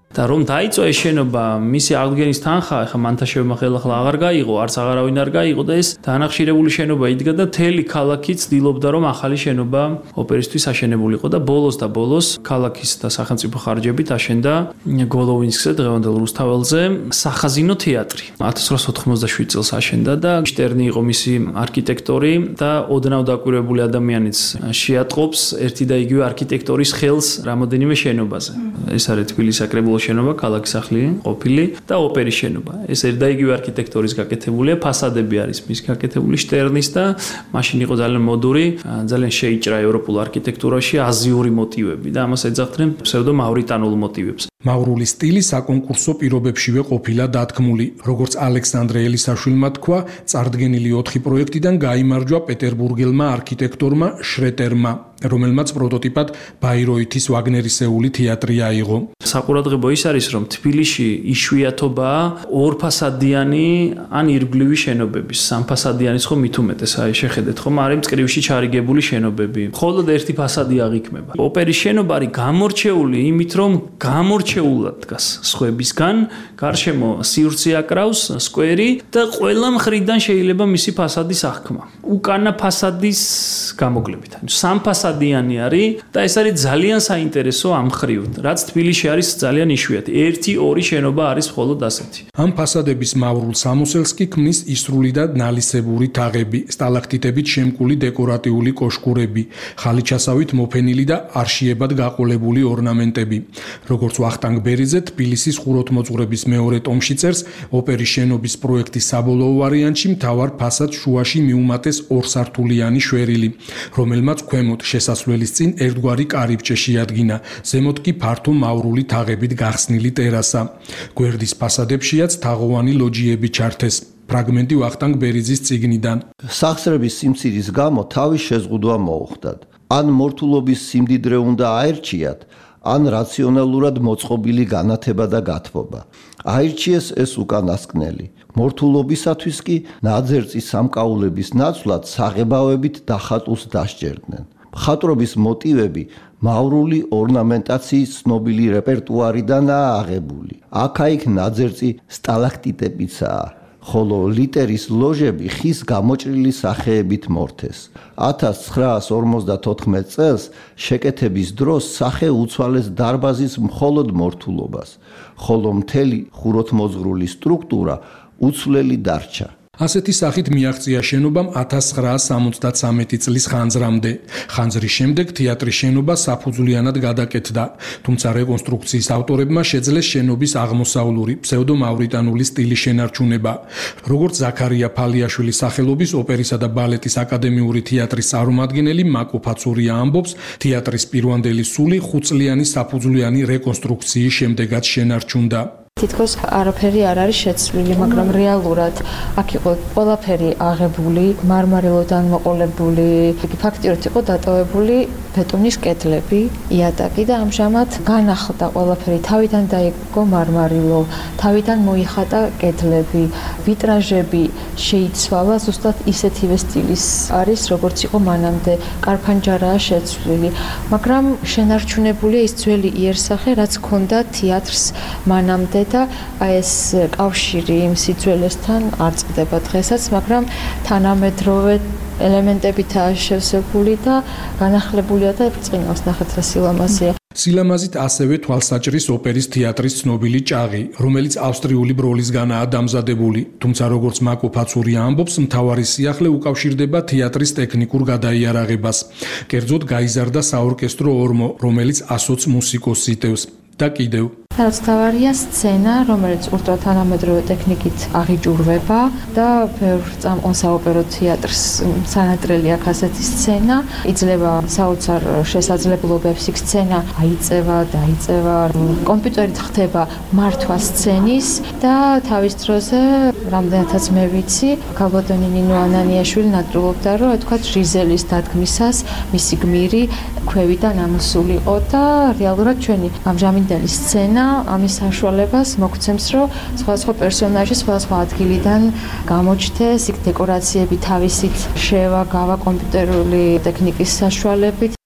და რომ დაიწყო ეს შენობა მისი აღდგენის თანხა ხა მანთაშევმა ხელახლა აღარ გაიღო, არც აღარავინ არ გაიღო და ეს დაანახშირებული შენობა იდგა და თელი ქალაქი ცდილობდა რომ ახალი შენობა ოპერისთვის აშენებულიყო და ბოლოს და ბოლოს ქალაქის და სახელმწიფო ხარჯებით აშენდა გოლოვინსკზე დღევანდელ რუსთაველზე სახაზინო თეატრი. ათას რვაასი ოთხმოცდაშვიდ წელს აშენდა და შტერნი იყო მისი არქიტექტორი და ოდნავ დაკვირვებული ადამიანიც შეატყობს ერთი და იგივე არქიტექტორის ხელს რამოდენიმე შენობაზე. ეს არის თბილისის საკრებულო შენობა, ქალაქის სახლი ყოფილი და ოპერის შენობა. ეს ერთ და იგივე არქიტექტორის გაკეთებულია, ფასადები არის მის გაკეთებული შტერნის და მაშინ იყო ძალიან მოდური, ძალიან შეიჭრა ევროპულ არქიტექტურაში აზიური მოტივები და ამას ეძახდნენ ფსევდომავრიტანულ მოტივებს. მავრული სტილი საკონკურსო პირობებშივე ყოფილა დათქმული. როგორც ალექსანდრე ელისაშვილმა თქვა, წარდგენილი ოთხი პროექტიდან გაიმარჯვა პეტერბურგელმა არქიტექტორმა შრეტერმა, რომელმაც პროტოტიპად ბაიროითის ვაგნერისეული თეატრი აიღო. საყურადღებო ის არის, რომ თბილისში იშვიათობაა ორფასადიანი ან ირგვლივი შენობების, სამფასადიანის ხო მით უმეტეს, აი შეხედეთ ხომ არის მწკრივში ჩარიგებული შენობები. მხოლოდ ერთი ფასადი აღიქმება. ოპერის შენობა არის გამორჩეული იმით, რომ გამორჩეულად დგას სხვებისგან, გარშემო სივრცე აკრავს, სკვერი და ყველა მხრიდან შეიძლება მისი ფასადის აღქმა. უკანა ფასადის გამოკლებით. სამფასადიანი არის და ეს არის ძალიან საინტერესო ამ მხრივ, რაც თბილისში არის ძალიან იშვიათი. ერთი ორი შენობა არის მხოლოდ ასეთი. ამ ფასადების მავრულ სამოსელს კი ქმნის ისრული და ნალისებური თაღები, სტალაქტიტებით შემკული დეკორატიული კოშკურები, ხალიჩასავით მოფენილი და არშიებად გაყოლებული ორნამენტები. როგორც ვახტანგ ბერიძე თბილისის ხუროთმოძღვრების მეორე ტომში წერს, ოპერის შენობის პროექტის საბოლოო ვარიანტში მთავარ ფასადს შუაში მიუმატეს ორსართულიანი შვერილი, რომელმაც ქვემოთ შესასვლელის წინ ერთგვარი კარიბჭე შეადგინა, ზემოთ კი ფართო მავრული თაღებით გახსნილი ტერასა. გვერდის ფასადებშიაც თაღოვანი ლოჯიები ჩართეს. ფრაგმენტი ვახტანგ ბერიძის წიგნიდან. სახსრების სიმცირის გამო თავის შეზღუდვა მოუხდათ. ან მორთულობის სიმდიდრე უნდა აერჩიათ, ან რაციონალურად მოწყობილი განათება და გათბობა. აირჩიეს ეს უკანასკნელი. მორთულობისათვის კი ნაძერწის სამკაულების ნაცვლად საღებავებით დახატულს დასჯერდნენ. მხატვრობის მოტივები მავრული ორნამენტაციის ცნობილი რეპერტუარიდანაა აღებული. აქა-იქ ნაძერწი სტალაქტიტებიცაა, ხოლო ლიტერის ლოჟები ხის გამოჭრილი სახეებით მორთეს. ათას ცხრაასი ორმოცდათოთხმეტ წელს შეკეთების დროს სახე უცვალეს დარბაზის მხოლოდ მორთულობას, ხოლო მთელი ხუროთმოძღვრული სტრუქტურა უცვლელი დარჩა. ასეთი სახით მიაღწია შენობამ ათას ცხრაასი სამოცდათსამეტი წლის ხანძრამდე. ხანძრის შემდეგ თეატრის შენობა საფუძვლიანად გადაკეთდა, თუმცა რეკონსტრუქციის ავტორებმა შეძლეს შენობის აღმოსავლური ფსევდომავრიტანული სტილის შენარჩუნება. როგორც ზაქარია ფალიაშვილის სახელობის ოპერისა და ბალეტის აკადემიური თეატრის წარმომადგენელი მაკო ფაცურია ამბობს, თეატრის პირვანდელი სული ხუთწლიანი საფუძვლიანი რეკონსტრუქციის შემდეგაც შენარჩუნდა. თითქოს არაფერი არ არის შეცვლილი, მაგრამ რეალურად აქ იყო ყველაფერი აღებული, მარმარილოდან მოყოლებული, ფაქტიურად იყო დატოვებული ბეტონის კედლები, იატაკი და ამჟამად განახლდა ყველაფერი, თავიდან დაიგო მარმარილო, თავიდან მოიხატა კედლები, ვიტრაჟები შეიცვალა, ზუსტად ისეთივე სტილის არის, როგორც იყო მანამდე, კარფანჯარაა შეცვლილი, მაგრამ შენარჩუნებულია ის ძველი იერსახე, რაც ჰქონდა თეატრს მანამდე და ეს კავშირი იმ სიძველესთან არ წყდება დღესაც, მაგრამ თანამედროვე ელემენტებითაა შევსებული და განახლებულია და ბრწყინავს ნახეთ რა სილამაზეა. სილამაზით ასევე თვალსაჭრის ოპერის თეატრის ცნობილი ჭაღი, რომელიც ავსტრიული ბროლისგანაა დამზადებული, თუმცა როგორც მაკო ფაცურია ამბობს, მთავარი სიახლე უკავშირდება თეატრის ტექნიკურ გადაიარაღებას. კერძოდ გაიზარდა საორკესტრო ორმო, რომელიც ასოც მუსიკოსს იტევს და კიდევ რაც თავარია სცენა, რომელიც ულტრათანამედროვე ტექნიკით აღიჭურვება და ბევრ წამყვან საოპერო თეატრს სანატრელი აქვს ასეთი სცენა, იძლევა საოცარ შესაძლებლობებს, იქ სცენა აიწევა, დაიწევა, კომპიუტერით ხდება მართვა სცენის და თავის დროზე, რამდენადაც მე ვიცი, ქალბატონი ნინო ანანიაშვილი ნადროლობდა, რომ თქვა ჟიზელის დადგმისას მისი გმირი ქვევიდან ამოსულიყო და რეალურად ჩვენი ამჟამინდელი სცენა ამის საშუალებას მოგცემს, რომ სხვადასხვა პერსონაჟი სხვადასხვა ადგილიდან გამოჩნდეს, იქ დეკორაციები თავისით შევა გავა კომპიუტერული ტექნიკის საშუალებით.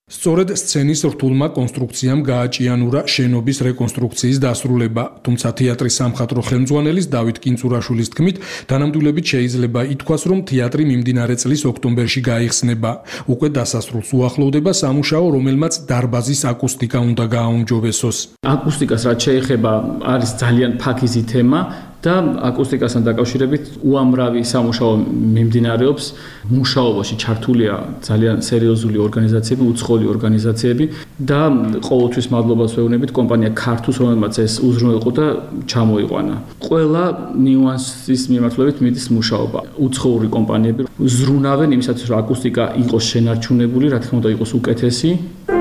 სწორედ სცენის რთულმა კონსტრუქციამ გააჭიანურა შენობის რეკონსტრუქციის დასრულება, თუმცა თეატრის სამხატვრო ხელმძღვანელის დავით კინწურაშვილის თქმით, თანამდებობით შეიძლება ითქვას, რომ თეატრი მიმდინარე წლის ოქტომბერში გაიხსნება. უკვე დასასრულს უახლოვდება სამუშაო, რომელმაც დარბაზის აკუსტიკა უნდა გააუმჯობესოს. აკუსტიკას რაც შეეხება, არის ძალიან ფაქიზი თემა. და აკუსტიკასთან დაკავშირებით უამრავი სამუშაო მიმდინარეობს. მუშაობაში ჩართულია ძალიან სერიოზული ორგანიზაციები, უცხოელი ორგანიზაციები და ყოველთვის მადლობას ვეუბნებით კომპანია ქართუს, რომელმაც ეს უზრუნველყო და ჩამოიყვანა. ყველა ნიუანსის მიმართულებით მიდის მუშაობა. უცხოური კომპანიები ზრუნავენ იმისათვის, რომ აკუსტიკა იყოს შენარჩუნებული, რა თქმა უნდა იყოს უკეთესი.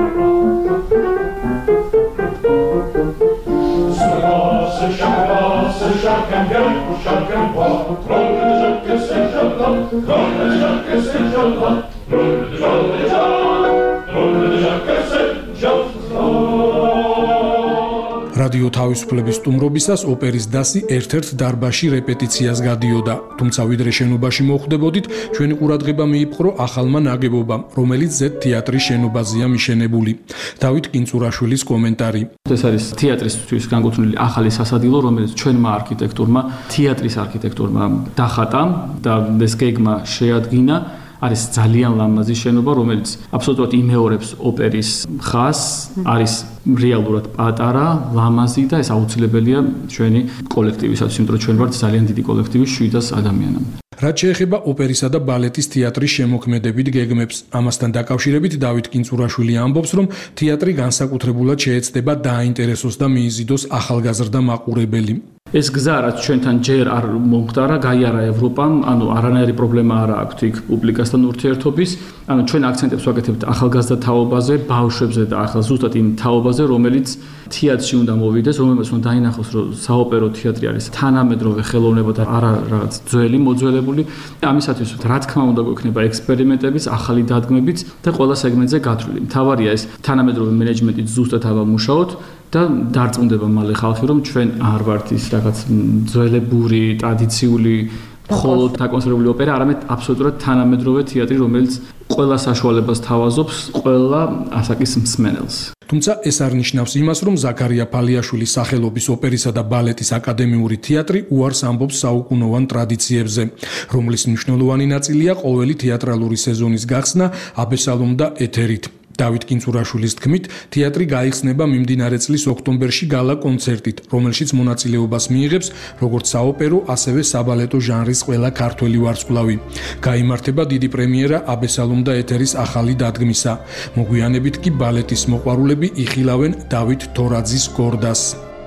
რადიო თავისუფლების სტუმრობისას ოპერის დასი ერთ-ერთ დარბაზში რეპეტიციას გადიოდა, თუმცა ვიდრე შენობაში მოხვდებოდით, ჩვენი ყურადღება მიიპყრო ახალმა ნაგებობამ, რომელიც ზედ თეატრის შენობაზეა მიშენებული. დავით კინწურაშვილის კომენტარი. ეს არის თეატრისთვის განკუთვნილი ახალი სასადილო, რომელიც ჩვენმა არქიტექტორმა, თეატრის არქიტექტორმა დახატა და ეს გეგმა შეადგინა. არის ძალიან ლამაზი შენობა, რომელიც აბსოლუტურად იმეორებს ოპერის ხაზს, არის რეალურად პატარა, ლამაზი და ეს აუცილებელია ჩვენი კოლექტივისათვის, იმიტომ რომ ჩვენ ვართ ძალიან დიდი კოლექტივი შვიდას ადამიანამდე. რაც შეეხება ოპერისა და ბალეტის თეატრის შემოქმედებით გეგმებს, ამასთან დაკავშირებით დავით კინწურაშვილი ამბობს, რომ თეატრი განსაკუთრებულად შეეცდება დააინტერესოს და მიიზიდოს ახალგაზრდა მაყურებელი. ეს გზა რაც ჩვენთან ჯერ არ მომხდარა, გაიარა ევროპამ, ანუ არანაირი პრობლემა არ აქვს იქ პუბლიკასთან ურთიერთობის. ანუ ჩვენ აქცენტებს ვაკეთებთ ახალგაზრდა თაობაზე, ბავშვებზე და ახლა ზუსტად იმ თაობაზე, რომელიც თეატრში უნდა მოვიდეს, რომელმაც უნდა დაინახოს, რომ საოპერო თეატრი არის თანამედროვე ხელოვნება და არა რაღაც ძველი მოძველებული. ამისათვის რა თქმა უნდა გვექნება ექსპერიმენტებიც, ახალი დადგმებიც და ყველა სეგმენტზე გათვლილი. მთავარია ეს თანამედროვე მენეჯმენტით ზუსტად ავამუშაოთ. და დარწმუნდება მალე ხალხი, რომ ჩვენ არ ვართ ის რაღაც ძველებური, ტრადიციული, მხოლოდ დაკონსერვებული ოპერა, არამედ აბსოლუტურად თანამედროვე თეატრი, რომელიც ყველა საშუალებას თავაზობს, ყველა ასაკის მსმენელს. თუმცა ეს არ ნიშნავს იმას, რომ ზაქარია ფალიაშვილის სახელობის ოპერისა და ბალეტის აკადემიური თეატრი უარს ამბობს საუკუნოვან ტრადიციებზე, რომლის მნიშვნელოვანი ნაწილია ყოველი თეატრალური სეზონის გახსნა აბესალომ და ეთერით. დავით კინწურაშვილის თქმით, თეატრი გაიხსნება მიმდინარე წლის ოქტომბერში გალა კონცერტით, რომელშიც მონაწილეობას მიიღებს როგორც საოპერო, ასევე საბალეტო ჟანრის ყველა ქართველი ვარსკვლავი. გაიმართება დიდი პრემიერა აბესალომ და ეთერის ახალი დადგმისა. მოგვიანებით კი ბალეტის მოყვარულები იხილავენ დავით თორაძის გორდას.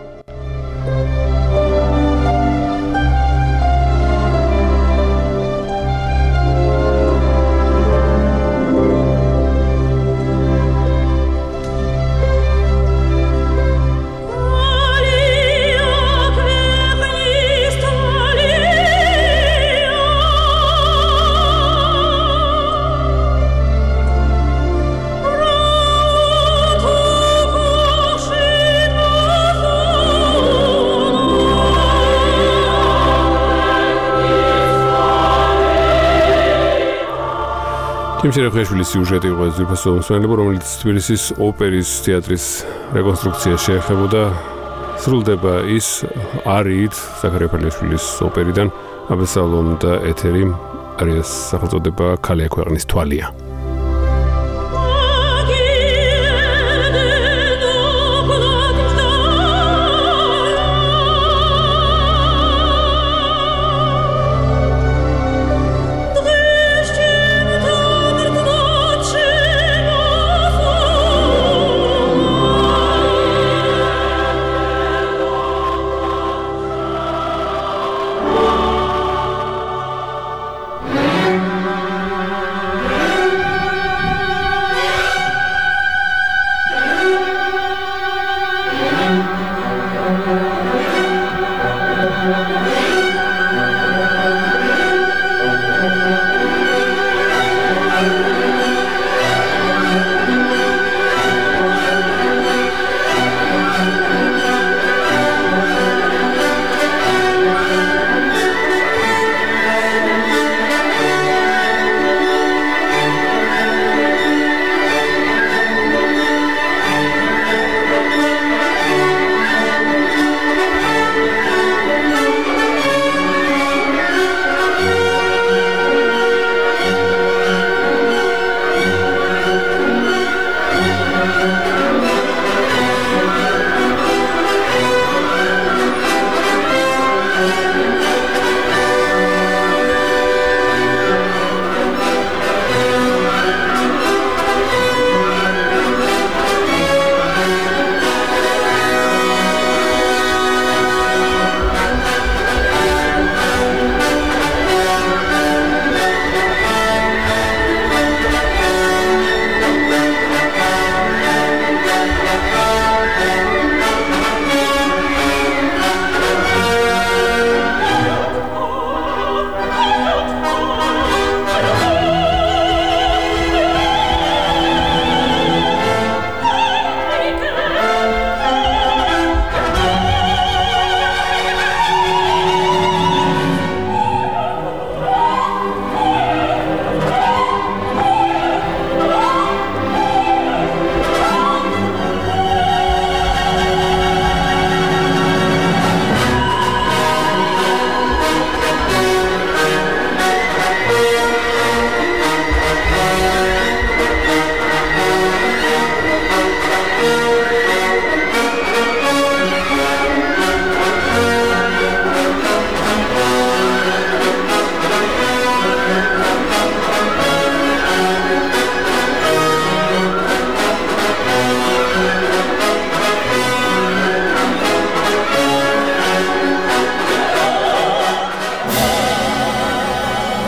შემშერეხეშვილის სიუჟეტი იყო ეს ძვირფასო მსმენელობა, რომელიც თბილისის ოპერის თეატრის რეკონსტრუქციას შეეხებოდა. სრულდება ის არიით ზაქარია ფალიაშვილის ოპერიდან აბესალომ და ეთერი, არიას სახელწოდება ქალია ქვეყნის თვალია.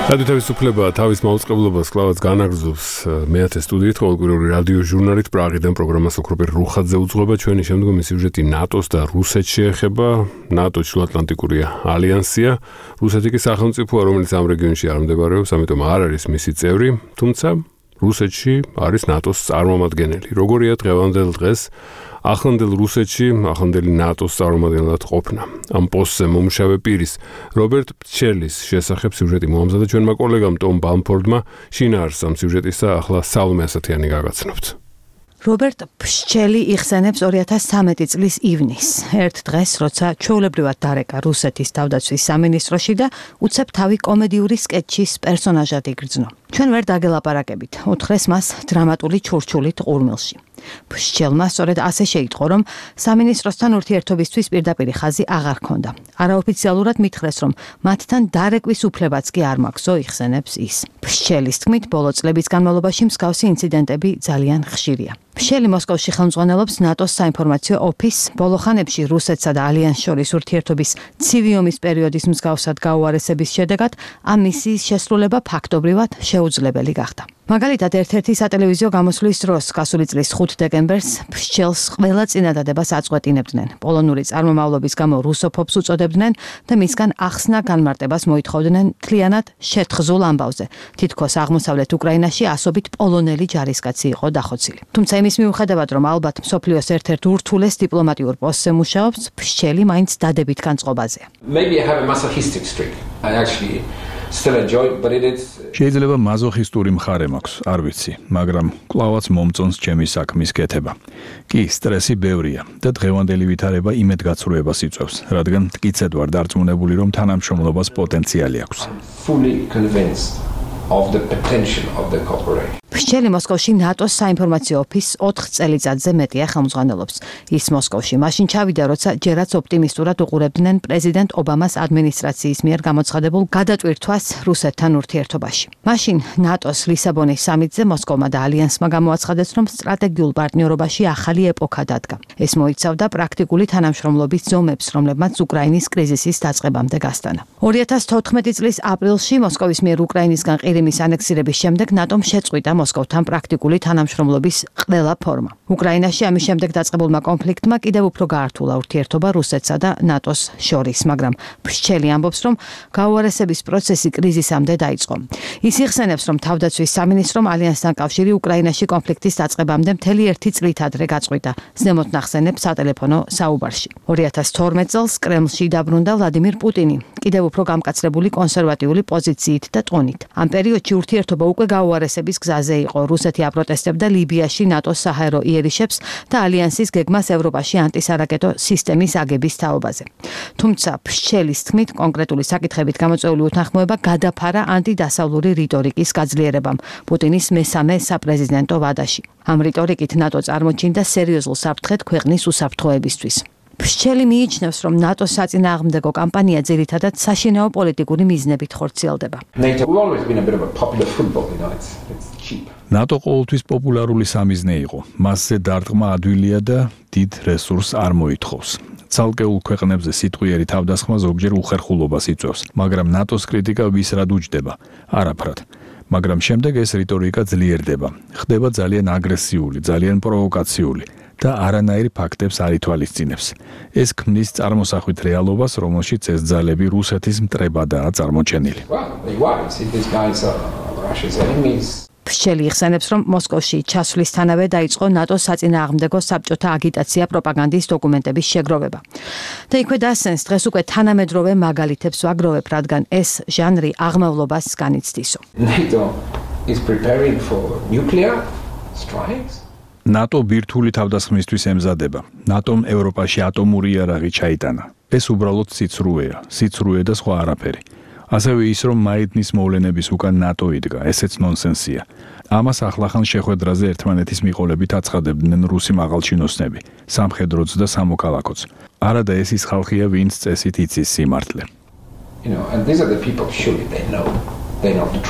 რადიო თავისუფლება თავის მაუწყებლობას კლავაც განაგრძობს მეათე სტუდიით ყოველკვირეული რადიო ჟურნალით პრაღიდან პროგრამას ოქროპერ რუხაძე უძღვება ჩვენი შემდგომი სიუჟეტი ნატოს და რუსეთს შეეხება ნატო ჩრდილოატლანტიკური ალიანსია რუსეთი კი სახელმწიფოა რომელიც ამ რეგიონში არ მდებარეობს ამიტომ არ არის მისი წევრი თუმცა რუსეთში არის ნატოს წარმომადგენელი როგორია დღევანდელ დღეს ახლანდელ რუსეთში ახლანდელი ნატოს წარმომადგენლად ყოფნა ამ პოსტზე მომუშავე პირის რობერტ ფჩელის შესახებ სიუჟეტი მოამზადა ჩვენმა კოლეგამ ტომ ბამფორდმა შინაარსს ამ სიუჟეტისა ახლა სალომე ასათიანი გაგაცნობთ რობერტ ფშჩელი იხსენებს ორი ათას ცხრამეტი წლის ივნისს, ერთ დღეს, როცა ჩვეულებრივად დარეკა რუსეთის თავდაცვის სამინისტროში და უცებ თავი კომედიური სკეჩის პერსონაჟად იგრძნო. ჩვენ ვერ დაგელაპარაკებით, უთხრეს მას დრამატული ჩურჩულით ყურმილში. ფშჩელმა სწორედ ასე შეიტყო, რომ სამინისტროსთან ურთიერთობისთვის პირდაპირი ხაზი აღარ ჰქონდა. არაოფიციალურად მითხრეს, რომ მათთან დარეკვის უფლებაც კი არ მაქვს, იხსენებს ის. ფშჩელის თქმით, ბოლო წლების განმავლობაში მსგავსი ინციდენტები ძალიან ხშირია. ფშელი მოსკოვში ხელმძღვანელობს ნატოს საინფორმაციო ოფისს, ბოლო ხანებში რუსეთსა და ალიანსს შორის ურთიერთობის ცივი ომის პერიოდის მსგავსად გაუარესების შედეგად ამ მისიის შესრულება ფაქტობრივად შეუძლებელი გახდა. მაგალითად, ერთ-ერთი სატელევიზიო გამოსვლის დროს, გასული წლის ხუთ დეკემბერს, ფშჩელს ყველა წინადადებას აწყვეტინებდნენ. პოლონური წარმომავლობის გამო რუსოფობს უწოდებდნენ და მისგან ახსნა განმარტებას მოითხოვდნენ მთლიანად შეთხზულ ამბავზე. თითქოს აღმოსავლეთ უკრაინაში ასობით პოლონელი ჯარისკაცი იყო დახოცილი. თუმცა იმის მიუხედავად, რომ ალბათ მსოფლიოს ერთ-ერთ ურთულეს დიპლომატიურ პოსტზე მუშაობს, ფშჩელი მაინც დადებით განწყობაზეა. Maybe I have a masochistic streak. I actually still enjoy, but it is შეიძლება მაზოხისტური მხარე მაქვს, არ ვიცი, მაგრამ კლავაც მომწონს ჩემი საქმის კეთება. კი, სტრესი ბევრია და დღევანდელი ვითარება იმედგაცრუებას იწვევს, რადგან მტკიცედ ვარ დარწმუნებული, რომ თანამშრომლობას პოტენციალი აქვს. fully convinced of the potential of the cooperation. ფშჩელი მოსკოვში ნატოს საინფორმაციო ოფისს ოთხ წელიწადზე მეტია ხელმძღვანელობს. ის მოსკოვში მაშინ ჩავიდა, როცა ჯერაც ოპტიმისტურად უყურებდნენ პრეზიდენტ ობამას ადმინისტრაციის მიერ გამოცხადებულ გადატვირთვას რუსეთთან ურთიერთობაში. მაშინ ნატოს ლისაბონის სამიტზე მოსკოვმა და ალიანსმა გამოაცხადეს, რომ სტრატეგიულ პარტნიორობაში ახალი ეპოქა დადგა. ეს მოიცავდა პრაქტიკული თანამშრომლობის ზომებს, რომლებმაც უკრაინის კრიზისის დაწყებამდე გასტანა. ორი ათას თოთხმეტი წლის აპრილში მოსკოვის მიერ უკრაინისგან ყირიმის ანექსირების შემდეგ ნატომ შეწყვიტა მოსკოვთან პრაქტიკული თანამშრომლობის ყველა ფორმა. უკრაინაში ამის შემდეგ დაწყებულმა კონფლიქტმა კიდევ უფრო გაართულა ურთიერთობა რუსეთსა და ნატოს შორის, მაგრამ ფშჩელი ამბობს, რომ გაუარესების პროცესი კრიზისამდე დაიწყო. ის იხსენებს, რომ თავდაცვის სამინისტრომ ალიანსთან კავშირი უკრაინაში კონფლიქტის დაწყებამდე მთელი ერთი წლით ადრე გაწყვიტა. ზემოთ ნახსენებ სატელეფონო საუბარში. ორი ათას თორმეტ წელს კრემლში დაბრუნდა ვლადიმირ პუტინი, კიდევ უფრო გამკაცრებული კონსერვატიული პოზიციით და ტონით. ამ პერიოდში ურთიერთობა უკვე გაუარესების გზაზე იყო. რუსეთი აპროტესტებდა ლიბიაში ნატოს საჰაერო იერიშებს და ალიანსის გეგმას ევროპაში ანტისარაკეტო სისტემის აგების თაობაზე. თუმცა ფშჩელის თქმით, კონკრეტული საკითხებით გამოწვეული უთანხმოება გადაფარა ანტიდასავლური რიტორიკის გაძლიერებამ პუტინის მესამე საპრეზიდენტო ვადაში. ამ რიტორიკით ნატო წარმოჩინდა სერიოზულ საფრთხედ ქვეყნის უსაფრთხოებისთვის. ფშჩელი მიიჩნევს, რომ ნატოს საწინააღმდეგო კამპანია ძირითადად საშინაო პოლიტიკური მიზნებით ხორციელდება. ნატო ყოველთვის პოპულარული სამიზნე იყო. მასზე დარტყმა ადვილია და დიდ რესურსს არ მოითხოვს. ცალკეულ ქვეყნებზე სიტყვიერი თავდასხმა ზოგჯერ უხერხულობას იწვევს, მაგრამ ნატოს კრიტიკა ვისრად უჯდება? არაფრად. მაგრამ შემდეგ ეს რიტორიკა ძლიერდება, ხდება ძალიან აგრესიული, ძალიან პროვოკაციული და არანაირ ფაქტებს არ ითვალისწინებს. ეს ქმნის წარმოსახვით რეალობას, რომელშიც ეს ძალები რუსეთის მტრებადაა წარმოჩენილი. ფშჩელი იხსენებს, რომ მოსკოვში ჩასვლისთანავე დაიწყო ნატოს საწინააღმდეგო საბჭოთა აგიტაცია პროპაგანდის დოკუმენტების შეგროვება. და იქვე დასცენს, დღეს უკვე თანამედროვე მაგალითებს ვაგროვებ, რადგან ეს ჟანრი აღმავლობას განიცდისო. NATO is preparing for nuclear strikes. ნატო ბირთვული თავდასხმისთვის ემზადება. ნატომ ევროპაში ატომური იარაღი ჩაიტანა. ეს უბრალოდ სიცრუეა, სიცრუე და სხვა არაფერი. ასევე ის, რომ მაიდნის მოვლენების უკან ნატო იდგა, ესეც ნონსენსია. ამას ახლახან შეხვედრაზე ერთმანეთის მიყოლებით აცხადებდნენ რუსი მაღალჩინოსნები, სამხედროც და სამოქალაქოც. არადა ეს ის ხალხია, ვინც წესით იცის სიმართლე. You know, and these are the people surely they know. They know the truth.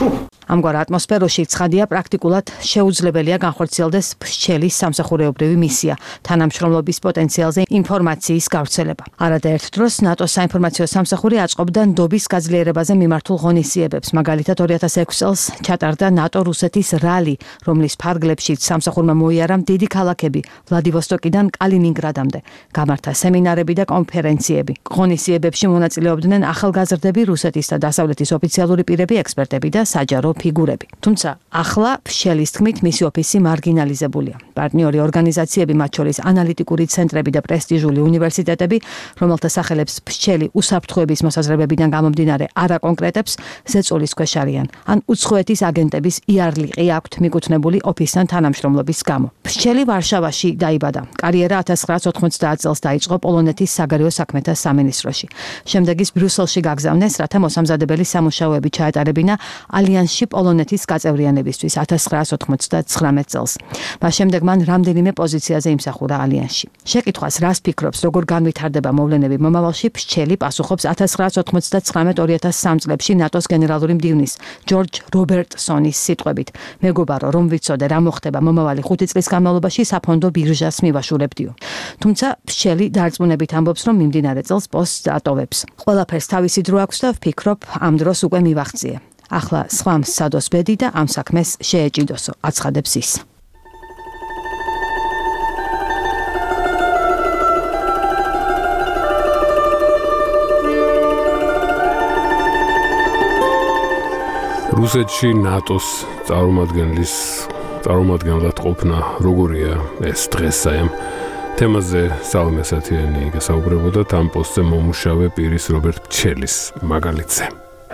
ამგვარ ატმოსფეროში ცხადია პრაქტიკულად შეუძლებელია განხორციელდეს ფშჩელის სამსახურეობრივი მისია, თანამშრომლობის პოტენციალზე ინფორმაციის გავრცელება. არადა ერთ დროს ნატოს საინფორმაციო სამსახური აწყობდა ნდობის გაძლიერებაზე მიმართულ ღონისძიებებს, მაგალითად ორი ათას ექვსი წელს ჩატარდა ნატო-რუსეთის რალი, რომლის ფარგლებშიც სამსახურმა მოიარა დიდი ქალაქები ვლადივოსტოკიდან კალინინგრადამდე. გამართა სემინარები და კონფერენციები. ღონისძიებებში მონაწილეობდნენ ახალგაზრდები, რუსეთის და დასავლეთის ოფიციალური პირები, ექსპერტები და საჯარო ფიგურები. თუმცა ახლა ფშელის თქმით მისი ოფისი მარგინალიზებულია. პარტნიორი ორგანიზაციები, მათ შორის ანალიტიკური ცენტრები და პრესტიჟული უნივერსიტეტები, რომელთა სახელებს ფშელი უსაფრთხოების მოსაზრებებიდან გამომდინარე არ აკონკრეტებს, ზეწოლის ქვეშ არიან, ან უცხოეთის აგენტების იარლიყი აქვთ მიკუთვნებული ოფისთან თანამშრომლობის გამო. ფშელი ვარშავაში დაიბადა. კარიერა ათას ცხრაასი ოთხმოცდაათ წელს დაიწყო პოლონეთის საგარეო საქმეთა სამინისტროში. შემდეგ ის ბრიუსელში გაგზავნეს, რათა მოსამზადებელი სამუშაოები ჩაეტარებინა ალიანსში პოლონეთის გაწევრიანებისთვის ათას ცხრაასი ოცდათვრამეტ წელს. მას შემდეგ მან რამდენიმე პოზიციაზე იმსახურა ალიანსში. შეკითხვას რას ფიქრობს, როგორ განვითარდება მოვლენები მომავალში, ფშელი პასუხობს ათას ცხრაასი ოცდათვრამეტ ორი ათას სამი წლებში ნატოს გენერალური მდივნის ჯორჯ რობერტსონის სიტყვებით. მეგობარო, რომ ვიცოდე რა მოხდება მომავალი ხუთი წლის განმავლობაში, საფონდო ბირჟას მივაშურებდიო. თუმცა ფშელი დარწმუნებით ამბობს, რომ მიმდინარე წელს პოსტს ატოვებს. ყველაფერს თავისი დრო აქვს და ვფიქრობ, ამ დროს უკვე მივახციე. ახლა სხვამ სცადოს ბედი და ამ საქმეს შეეჭიდოსო, აცხადებს ის. რუსეთში ნატოს წარმომადგენლის წარმომადგენლად ყოფნა როგორია ეს დღეს აი ამ თემაზე სალომე სათიანი გასაუბრებოდა ამ პოსტზე მომუშავე პირის რობერტ ფშელის მაგალითზე.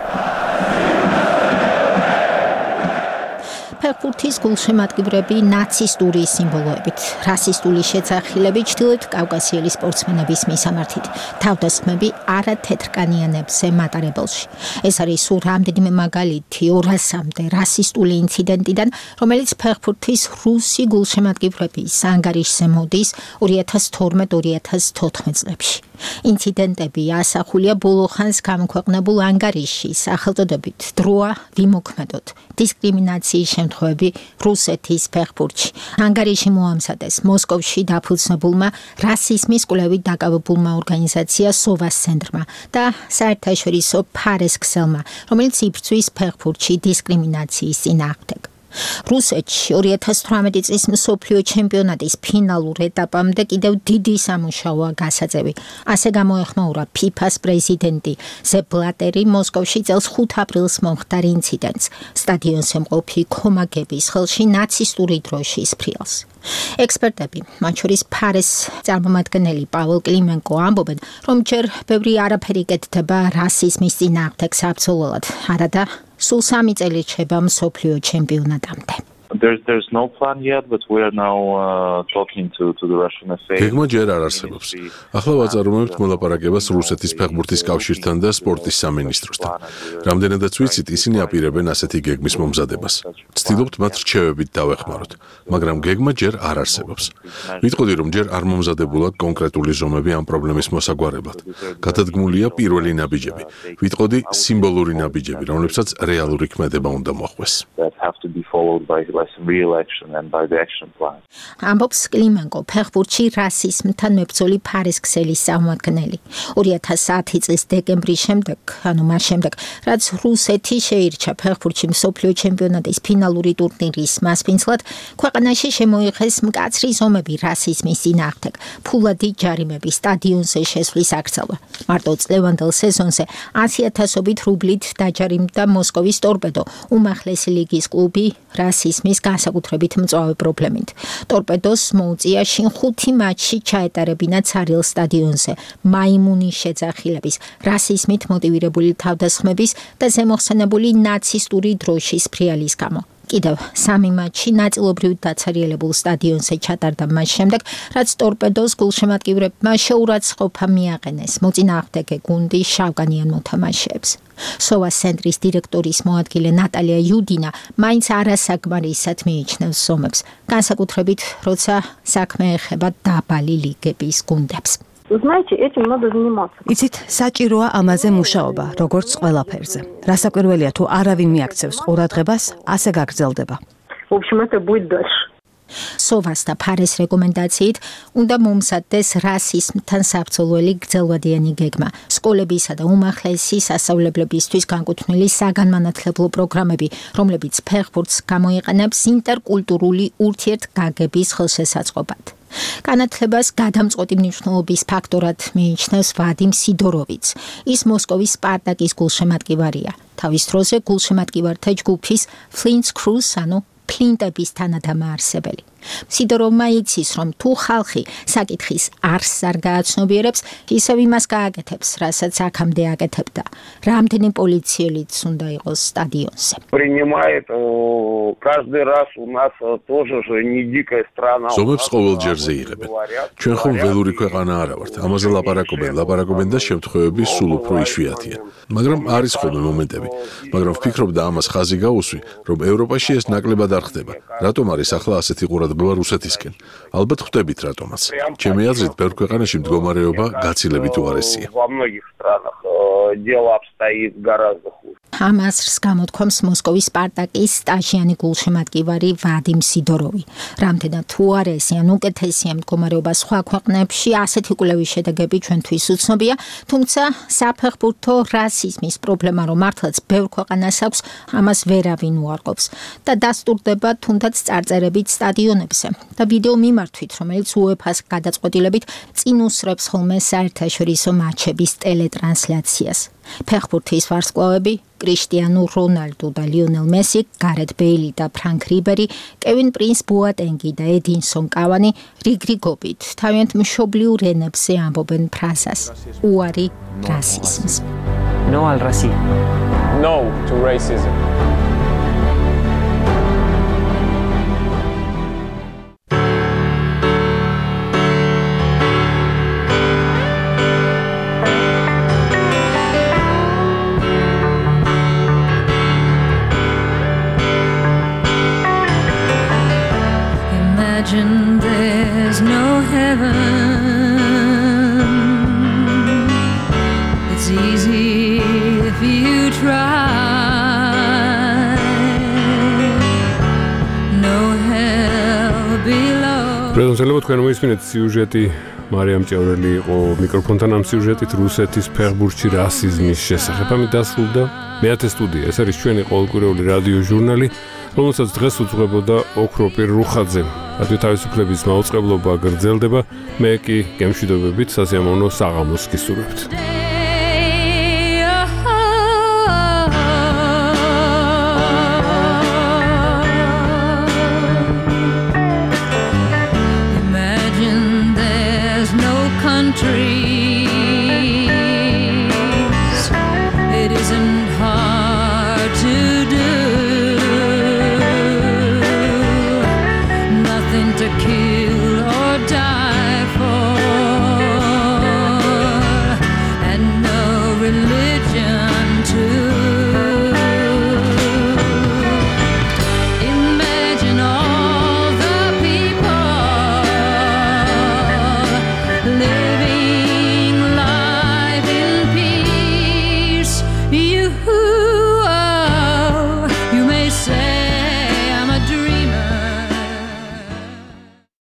ფეხბურთის გულშემატკივრები ნაცისტური სიმბოლოებით, რასისტული შეძახილებით, ჩრდილოეთ კავკასიელი სპორტსმენების მისამართით, თავდასხმები არათეთრკანიანებზე მატარებელში. ეს არის სულ რამდენიმე მაგალითი ორასამდე რასისტული ინციდენტიდან, რომელიც ფეხბურთის რუსი გულშემატკივრების ანგარიშზე მოდის ორი ათას თორმეტ ორი ათას თოთხმეტ წლებში. ინციდენტები ასახულია ბოლო ხანს გამოქვეყნებულ ანგარიშში სახელწოდებით დროა ვიმოქმედოთ დისკრიმინაციის შემთხვევები რუსეთის ფეხბურთში. ანგარიში მოამზადეს მოსკოვში დაფუძნებულმა რასიზმის კვლევით დაკავებულმა ორგანიზაცია სოვას ცენტრმა და საერთაშორისო ფარეს ქსელმა, რომელიც იბრძვის ფეხბურთში დისკრიმინაციის წინააღმდეგ. რუსეთში ორი ათას თვრამეტი წლის მსოფლიო ჩემპიონატის ფინალურ ეტაპამდე კიდევ დიდი სამუშაოა გასაწევი. ასე გამოეხმაურა ფიფას პრეზიდენტი სეპ ბლატერი მოსკოვში წელს ხუთ აპრილს მომხდარ ინციდენტს, სტადიონზე მყოფი ქომაგების ხელში ნაცისტური დროშის ფრიალს. ექსპერტები, მათ შორის ფარეს წარმომადგენელი პაველ კლიმენკო ამბობენ, რომ ჯერ ბევრი არაფერი კეთდება რასიზმის წინააღმდეგ საბრძოლველად, არადა სულ სამი წელი რჩება მსოფლიო ჩემპიონატამდე. There's there's no plan yet, but we are now uh, talking to to the Russian F A. გეგმა ჯერ არ არსებობს. ახლა ვაწარმოებთ მოლაპარაკებას რუსეთის ფეხბურთის კავშირთან და სპორტის სამინისტროსთან. რამდენადაც ვიცით, ისინი აპირებენ ასეთი გეგმის მომზადებას. ვცდილობთ მათ რჩევებით დავეხმაროთ, მაგრამ გეგმა ჯერ არ არსებობს. ვიტყოდი, რომ ჯერ არ მომზადებულა კონკრეტული ზომები ამ პრობლემის მოსაგვარებლად. გადადგმულია პირველი ნაბიჯები. ვიტყოდი სიმბოლური ნაბიჯები, რომლებსაც რეალური ქმედება უნდა მოხვდეს. Some real action and by the action plan. ამბობს კლიმენკო, ფეხბურთში რასიზმთან მებრძოლი ფარეს ქსელის წარმომადგენელი. ორი ათას ათი წლის დეკემბრის შემდეგ, ანუ მას შემდეგ, რაც რუსეთი შეირჩა ფეხბურთში მსოფლიო ჩემპიონატის ფინალური ტურნირის მასპინძლად, ქვეყანაში შემოიღეს მკაცრი ზომები რასიზმის წინააღმდეგ, ფულადი ჯარიმები, სტადიონზე შესვლის აკრძალვა. მარტო წლევანდელ სეზონზე ათი ათასობით რუბლით დაჯარიმდა მოსკოვის ტორპედო, უმაღლესი ლიგის კლუბი რასიზმის განსაკუთრებით მწვავე პრობლემით. ტორპედოს მოუწია შინ ხუთი მატჩი ჩაეტარებინა ცარიელ სტადიონზე მაიმუნის შეძახილების, რასიზმით მოტივირებული თავდასხმების და ზემოხსენებული ნაცისტური დროშის ფრიალის გამო. კიდევ სამი მატჩი ნაწილობრივ დაცარიელებულ სტადიონზე ჩატარდა მას შემდეგ, რაც ტორპედოს გულშემატკივრებმა შეურაცხყოფა მიაყენეს მოწინააღმდეგე გუნდის შავკანიან მოთამაშეებს. სოვას ცენტრის დირექტორის მოადგილე ნატალია იუდინა მაინც არასაკმარისად მიიჩნევს ზომებს, განსაკუთრებით როცა საქმე ეხება დაბალი ლიგების გუნდებს. Знаете, этим надо заниматься. იცით, საჭიროა ამაზე მუშაობა, როგორც ყველაფერზე. რასაკვირველია, თუ არავინ მიაქცევს ყურადღებას, ასე გაგრძელდება. В общем, это будет дальше. სოვას და ფარეს რეკომენდაციით უნდა მომზადდეს რასიზმთან საბრძოლველი გრძელვადიანი გეგმა. სკოლებისა და უმაღლესი სასწავლებლებისთვის განკუთვნილი საგანმანათლებლო პროგრამები, რომლებიც ფეხბურთს გამოიყენებს ინტერკულტურული ურთიერთგაგების ხელშესაწყობად. განათლებას გადამწყვეტი მნიშვნელობის ფაქტორად მიიჩნევს ვადიმ სიდოროვიც. ის მოსკოვის სპარტაკის გულშემატკივარია. თავის დროზე გულშემატკივართა ჯგუფის Flint's Crew, ანუ ფლინტების თანადამაარსებელი. სიდოროვმა იცის, რომ თუ ხალხი საკითხის არსს არ გააცნობიერებს, ისევ имас გააკეთებს, რასაც აქამდე აკეთებდა. რამდენი პოლიციელიც უნდა იყოს სტადიონზე. Принимает каждый раз у нас тоже же не дикая страна. ზომებს ყოველჯერზე იღებენ. ჩვენ ხომ ველური ქვეყანა არა ვართ. ამაზე ლაპარაკობენ, ლაპარაკობენ და შემთხვევები სულ უფრო იშვიათია. მაგრამ არის ხოლმე მომენტები. მაგრამ ვფიქრობ და ამას ხაზი გაუსვი, რომ ევროპაში ეს ნაკლებად არ ხდება. რატომ არის ახლა ასეთი ყურადღება რუსეთისკენ? ალბათ ხვდებით რატომაც. ჩემი აზრით, ბევრ ქვეყანაში მდგომარეობა გაცილებით უარესია. Во многих странах дело обстоит гораздо хуже. ამას გამოთქვამს მოსკოვის სპარტაკის სტაჟიანი გულშემატკივარი ვადიმ სიდოროვი. რამდენად უარესი ან უკეთესია მდგომარეობა სხვა ქვეყნებში, ასეთი კვლევის შედეგები ჩვენთვის უცნობია, თუმცა საფეხბურთო რასიზმის პრობლემა რომ მართლაც ბევრ ქვეყანას აქვს, ამას ვერავინ უარყოფს და დასტურდება თუნდაც წარწერებით სტადიონებზე და ვიდეო მიმართვით, რომელიც უეფას გადაწყვეტილებით წინ უსწრებს ხოლმე საერთაშორისო მატჩების ტელეტრანსლაციას. ფეხბურთის ვარსკვლავები კრისტიანო რონალდო და ლიონელ მესი, გარეთ ბეილი და ფრანკ რიბერი, კევინ პრინს ბოატენგი და ედინსონ კავანი რიგრიგობით თავიანთ მშობლიურ ენებზე ამბობენ ფრაზას უარი რასიზმს. No al racismo. No to racism. Imagine there's no heaven. It's easy if you try. No hell below. პრეზიდენტელობა თქვენ მოისმინეთ სიუჟეტი მარიამ ჭევრელი იყო მიკროფონთან ამ სიუჟეტით რუსეთის ფეხბურთში რასიზმის შესახებ. ამით დასრულდა მეათე სტუდია. ეს არის ჩვენი ყოველკვირეული რადიო ჟურნალი, რომელსაც დღეს უძღვებოდა ოქროპირ რუხაძე. რადიო თავისუფლების მაუწყებლობა გრძელდება. მე კი გემშვიდობებით სასიამოვნო საღამოს გისურვებთ. Countries, it isn't hard to do. Nothing to kill.